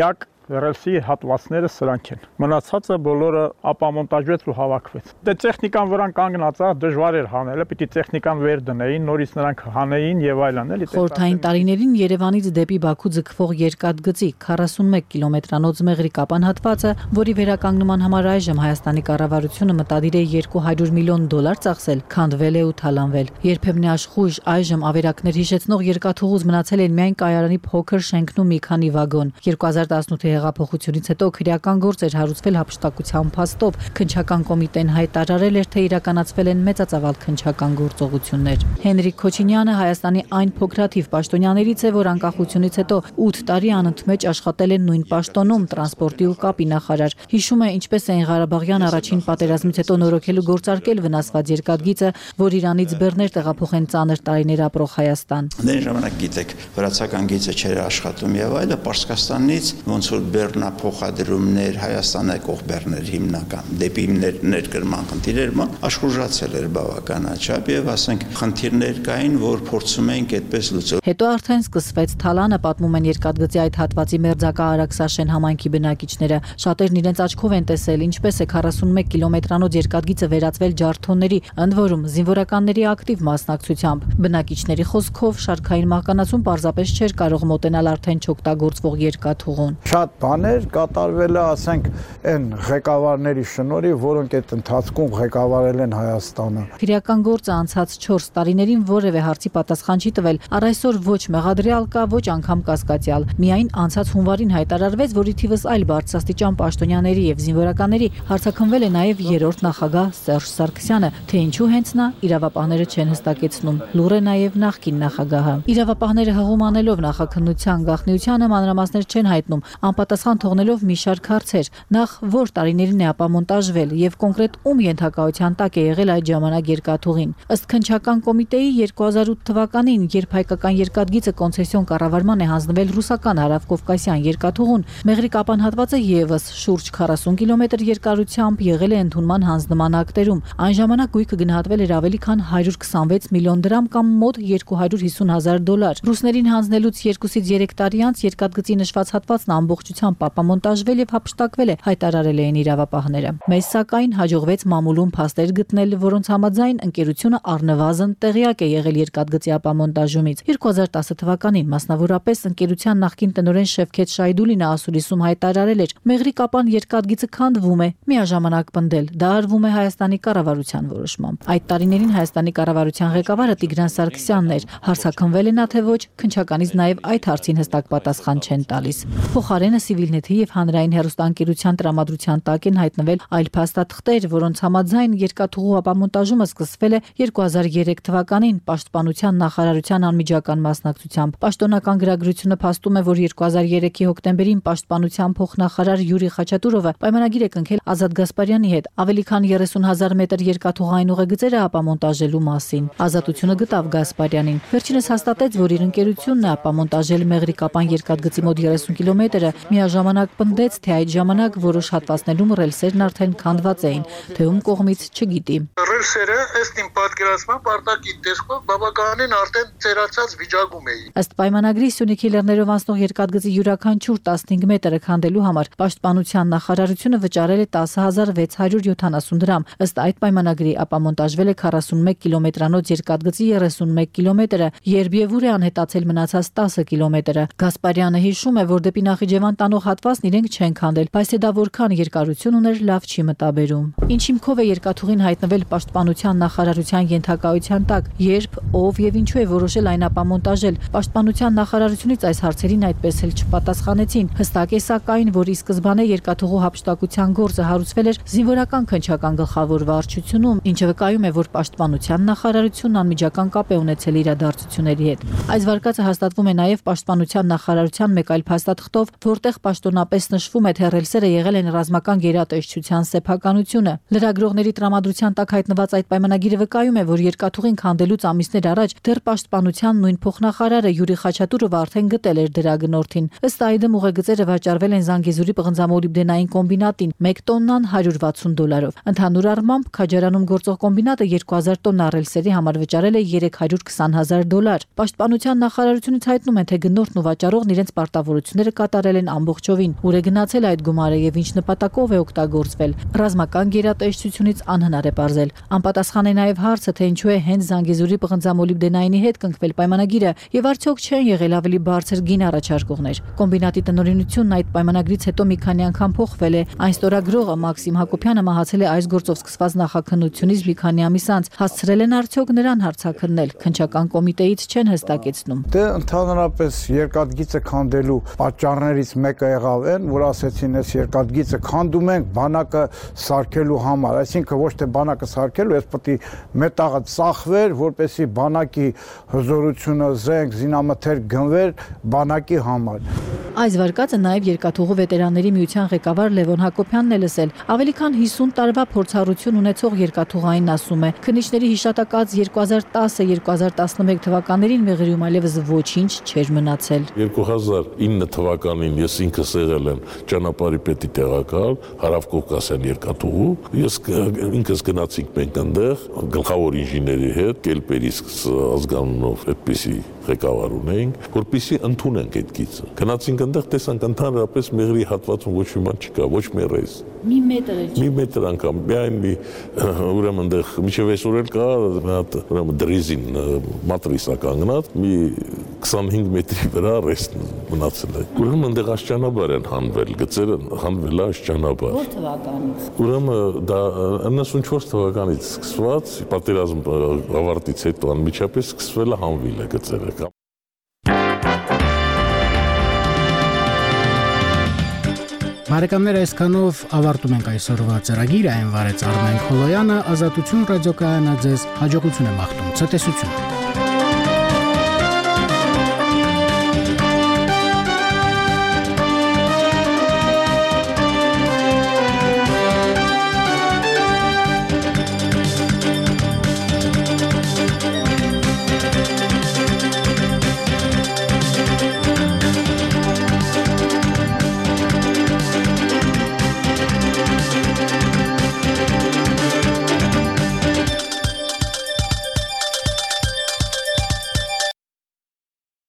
ռելսի հատվածները սրանք են։ Մնացածը բոլորը ապամոնտաժվեց ու հավաքվեց։ Դե տեխնիկան վրան կանգնած է, դժվար էր հանելը, պիտի տեխնիկան վեր դնեին, նորից նրանք հանեին եւ այլն, էլի։ Խորհրդային տարիներին Երևանից դեպի Բաքու ձգվող երկաթգծի քառասունմեկ կիլոմետրանոց Մեղրի Կապան հատվածը, որի վերականգնման համար այժմ Հայաստանի կառավարությունը մտադիր է երկու հարյուր միլիոն դոլար ծախսել, քանդվել է ու թալանվել։ Երբեմն աշխույժ այժմ ավերակներ հիշեցնող երկաթուղուց մնացել են միայն կայարանի փոքր շենքն ու մի քանի վագոն։ երկու հազար տասնութի հեղափոխությունից հետո քրեական գործ էր հարուցվել հափշտակության փաստով։ Քննչական կոմիտեն հայտարարել էր, թե իրականացվել են մեծածավալ քննչական գործողություններ։ Հենրիկ Քոչինյանը Հայաստանի այն փոքրաթիվ պաշտոնյաներից է, որ անկախությունից հետո ութ տարի անընդմեջ աշխատել են նույն պաշտոնում տրանսպորտի ու կապի նախարար։ Հիշում է, ինչպես էին Ղարաբաղյան առաջին պատերազմից հետո նորոգել ու գործարկել վնասված երկաթգիծը, որ Իրանից բեռներ տեղափոխեն ծանր տարիներ ապրող Հայաստան։ Դեն ժամանակ գիտեք, վրացական գիծը չէր աշխատում եւ այլը, Պարսկաստանից ոնց որ բեռնա փոխադրումներ, Հայաստան եկող բեռներ հիմնական դեպի ներկրման խնդիրներ ման աշխուժացել էր բավականաչափ եւ ասենք խնդիրներ կային, որ փորձում էինք այդպես լուծել։ Հետո արդեն սկսվեց թալանը, պատմում են երկաթգծի այդ հատվածի մերձակա Արաքսաշեն համայնքի բնակիչները։ Շատերն իրենց աչքով են տեսել, ինչպես է քառասունմեկ կիլոմետրանոց երկաթգիծը վերածվել ջարդոնների, ընդ որում զինվորականների ակտիվ մասնակցությամբ։ Բնակիչների խոսքով շարքային մահկանացուն պարզապես չէր կարող մոտենալ արդեն չօգտագործվող երկաթուղուն։ Շատ բաներ կատարվել է, ասենք, այն ղեկավարների շնորհիվ, որոնք այդ ընթացքում ղեկավարել են Հայաստանը։ Քրեական գործը անցած չորս տարիներին որևէ հարցի պատասխան չի տվել, առ այսօր ոչ մեղադրյալ կա, ոչ անգամ կասկածյալ։ Միայն անցած հունվարին հայտարարվեց, որ ի թիվս այլ բարձրաստիճան պաշտոնյաների եւ զինվորականների հարցաքննվել է նաեւ երրորդ նախագահ Սերժ Սարգսյանը, թե ինչու հենց նա, իրավապահները չեն հստակեցնում։ Լուր է նաեւ նախկին նախագահը։ Իրավապահները հղում անելով նախաքննության գաղտնիությանը մանրամասներ չեն հայտնում, անպատասխան թողնելով մի շարք հարցեր։ Նախ որ տարիներին է ապամոնտաժվել եւ կոնկրետ ում ենթակայության տակ է եղել այդ ժամանակ երկաթուղին։ Ըստ քննչական կոմիտեի երկու հազար ութ թվականին, երբ հայկական երկաթգիծը կոնցեսիոն կառավարման է հանձնվել ռուսական հարավկովկասյան երկաթուղուն, Մեղրի Կապան հատվածը եւս շուրջ քառասուն կիլոմետր երկարությամբ եղել է ընդունման հանձնման ակտերում։ Այն ժամանակ գույքը գնահատվել էր ավելի քան հարյուր քսանվեց միլիոն դրամ կամ մոտ երկու հարյուր հիսուն հազար դոլար։ Ռուսներին հանձնելուց երկուսից երեք տարի անց երկաթգծի նշված հատվածն ամբողջությամբ ապամոնտաժվել եւ հափշտակվել է, հայտարարել էին իրավապահները։ Մեզ սակայն հաջողվեց մամուլում փաստեր գտնել, որոնց համաձայն ընկերությունը առնվազն տեղյակ է եղել երկաթգծի ապամոնտաժումից։ երկու հազար տասը թվականին մասնավորապես ընկերության նախկին տնօրեն Շևքեթ Շայդուլինը ասուլիսում հայտարարել էր. Մեղրի Կապան երկաթգիծը քանդվում է, միաժամանակ պնդել, դա արվում է Հայաստանի կառավարության որոշմամբ։ Այդ տարիներին Հայաստանի կառավարության ղեկավարը Տիգրան Սարգսյանն էր։ Հարցաքննվել է նա թե ոչ, քննչականից նաև այդ հարցին հստակ պատասխան չեն տալիս։ Փոխարենը Civilnet-ի եւ հանրային հեռուստաընկերության տրամադրության տակ են հայտնվել այլ փաստաթղթեր, որոնց համաձայն երկաթուղու ապամոնտաժումը սկսվել է երկու հազար երեք թվականին Պաշտպանության նախարարության անմիջական մասնակցությամբ։ Պաշտոնական գրագրությունը փաստում է, որ երկու հազար երեքի հոկտեմբերին Պաշտպանության փոխնախարար Յուրի Խաչատուրովը պայմանագիր է կնքել Ազատ Գասպարյանի հետ ավելի քան երեսուն հազար մետր երկաթուղային ուղեգծերը ապամոնտաժելու մասին։ Ազատությունը գտավ Գասպարյանին։ Վերջինս հաստատեց, որ իր ընկերությունն է ապամոնտաժել Մեղրի Կապան երկաթգծի մոտ երեսուն կիլոմետրը, միաժամանակ պնդեց, թե այդ ժամանակ որոշ հատվածներում ռելսերն արդեն քանդված էին, թե ում կողմից չգիտի։ Ռելսերը ըստ իմ պատկերացմամբ արտաքին տեսքով բավականին արդեն ծերացած վիճակում էին։ Ըստ պայմանագրի Սյունիքի լեռներով անցնող երկաթգծի յուրաքանչյուր տասնհինգ մետրը քանդելու համար Պաշտպանության նախարարությունը վճարել է տասը հազար վեց հարյուր յոթանասուն դրամ։ Ըստ այդ պայմանագրի ապամոնտաժվել է քառասունմեկ կիլոմետրանոց երկաթգծի երեսունմեկ կիլոմետրը, երբ եւ ուր է անհետացել մնացած տասը կիլոմետրը։ Գասպարյանը հիշում է, որ դեպի Նախիջևան տանող հատվածն իրենք չեն քանդել, բայց թե դա որքան երկարություն ուներ, լավ չի մտաբերում։ Ինչ հիմքով է երկաթուղին հայտնվել Պաշտպանության նախարարության ենթակայության տակ, երբ, ով եւ ինչու է որոշել այն ապամոնտաժել։ Պաշտպանության նախարարությունից այս հարցերին այդպես էլ չպատասխանեցին։ Հստակ է սակայն, որ ի սկզբանե երկաթուղու հափշտակության գործը հարուցվել էր զինվորական քննչական գլխավոր վարչությունում, ինչը վկայում է, որ Պաշտպանության նախարարությունն անմիջական կապ է ունեցել իրադարձությունների հետ։ Այս վարկածը հաստատվում է նաև Պաշտպանության նախարարության մեկ այլ փաստաթղթով, որտեղ պաշտոնապես նշվում է, թե ռելսերը եղել են ռազմական գերատեսչության սեփականությունը։ Լրագրողների տրամադրության տակ հայտնված այդ պայմանագիրը վկայում է, որ երկաթուղին քանդելուց ամիսներ առաջ դեռ Պաշտպանության նույն փոխնախարարը Յուրի Խաչատուրովը արդեն գտել էր դրա գնորդին։ Ըստ այդմ ուղեգծերը վաճառվել են Զանգեզուրի պղնձամոլիբդենային կոմբինատին մեկ տոննան հարյուր վաթսուն դոլարով։ Ընդհանուր առմամբ Քաջարանում գործող կոմբինատը երկու հազար տոննա ռելսերի համար վճարել է երեք հարյուր քսան հազար դոլար։ Պաշտպանության նախարարությունից հայտնում են, թե գնորդն ու վաճառողն իրենց պարտավորությունները կատարել են ամբողջովին, ուր է գնացել այդ գումարը եւ ինչ նպատակով է օգտագործվել։ Ռազմական գերատեսչությունից անհնար է պարզել։ Անպատասխան է նաեւ հարցը, թե ինչու է հենց Զանգեզուրի պղնձամոլիբդենայինի հետ կնքվել պայմանագիրը եւ արդյոք չեն եղել ավելի բարձր գին առաջարկողներ։ Կոմբինատի տնօրինությունն այդ պայմանագրից հետո մի քանի անգամ փոխվել է։ Այն ստորագրողը Մաքսիմ Հակոբյանը մահացել է այս գործով սկսված նախաքննությունից մի քանի ամիս անց։ Հասցրել են արդյոք նրան հարցաքննել։ Քննչական կոմիտեից չեն հստակեցնում։ Դե ընդհանրապես երկաթգիծը քանդելու պատճառներից մեկը եղավ այն, որ ասեցին, այս երկաթգիծը քանդում ենք բանակը սարքելու համար, այսինքն ոչ թե բանակը սարքելու, այս պետք է մետաղը ծախվեր, որպեսզի բանակի հզորությունը, զենք, զինամթերք գնվեր բանակի համար։ Այս վարկածը նաև երկաթուղու վետերանների միության ղեկավար Լևոն Հակոբյանն է լսել։ Ավելի քան հիսուն տարվա փորձառություն ունեցող երկաթուղային ասում է, քննիչների հիշատակած երկու հազար տասը երկու հազար տասնմեկ թվականներին մեղրիում այլևս ոչինչ չէր մնացել։ երկու հազար ինը թվականին ես ինքս եղել եմ ճանապարհի պետի տեղակալ Հարավկովկասյան երկաթուղու, ես ինքս գնացինք մենք այնտեղ գլխավոր ինժեների հետ, Կելպերի ազգանունով այդպիսի ղեկավար ունեինք, որպեսզի ընդունենք այդ գիծը։ Գնացինք այնտեղ, տեսանք ընդհանրապես մեղրի հատվածում ոչ մի բան չկա, ոչ մի ռեզ։ Մի մետր էլ։ Մի մետր անգամ, միայն մի ուրեմն այնտեղ միջև այսօր էլ կա, ուրեմն դրիզին մատրիսա կանգնած, մի քսանհինգ մետրի վրա ռեստ մնացել է։ Ուրեմն այնտեղ աշճանաբար են հանվել, գծերը հանվել է աշճանաբար։ Որ թվականից։ Ուրեմն դա իննսունչորս թվականից սկսված, պատերազմ ավարտից հետո անմիջապես սկսվել է հանվել է գծերը։ Բարեկամներ, այսքանով ավարտում ենք այսօրվա ծրագիրը, այն վարեց Արմեն Խոլոյանը, Ազատություն ռադիոկայանը ձեզ հաջողություն է մաղթում, ցտեսություն։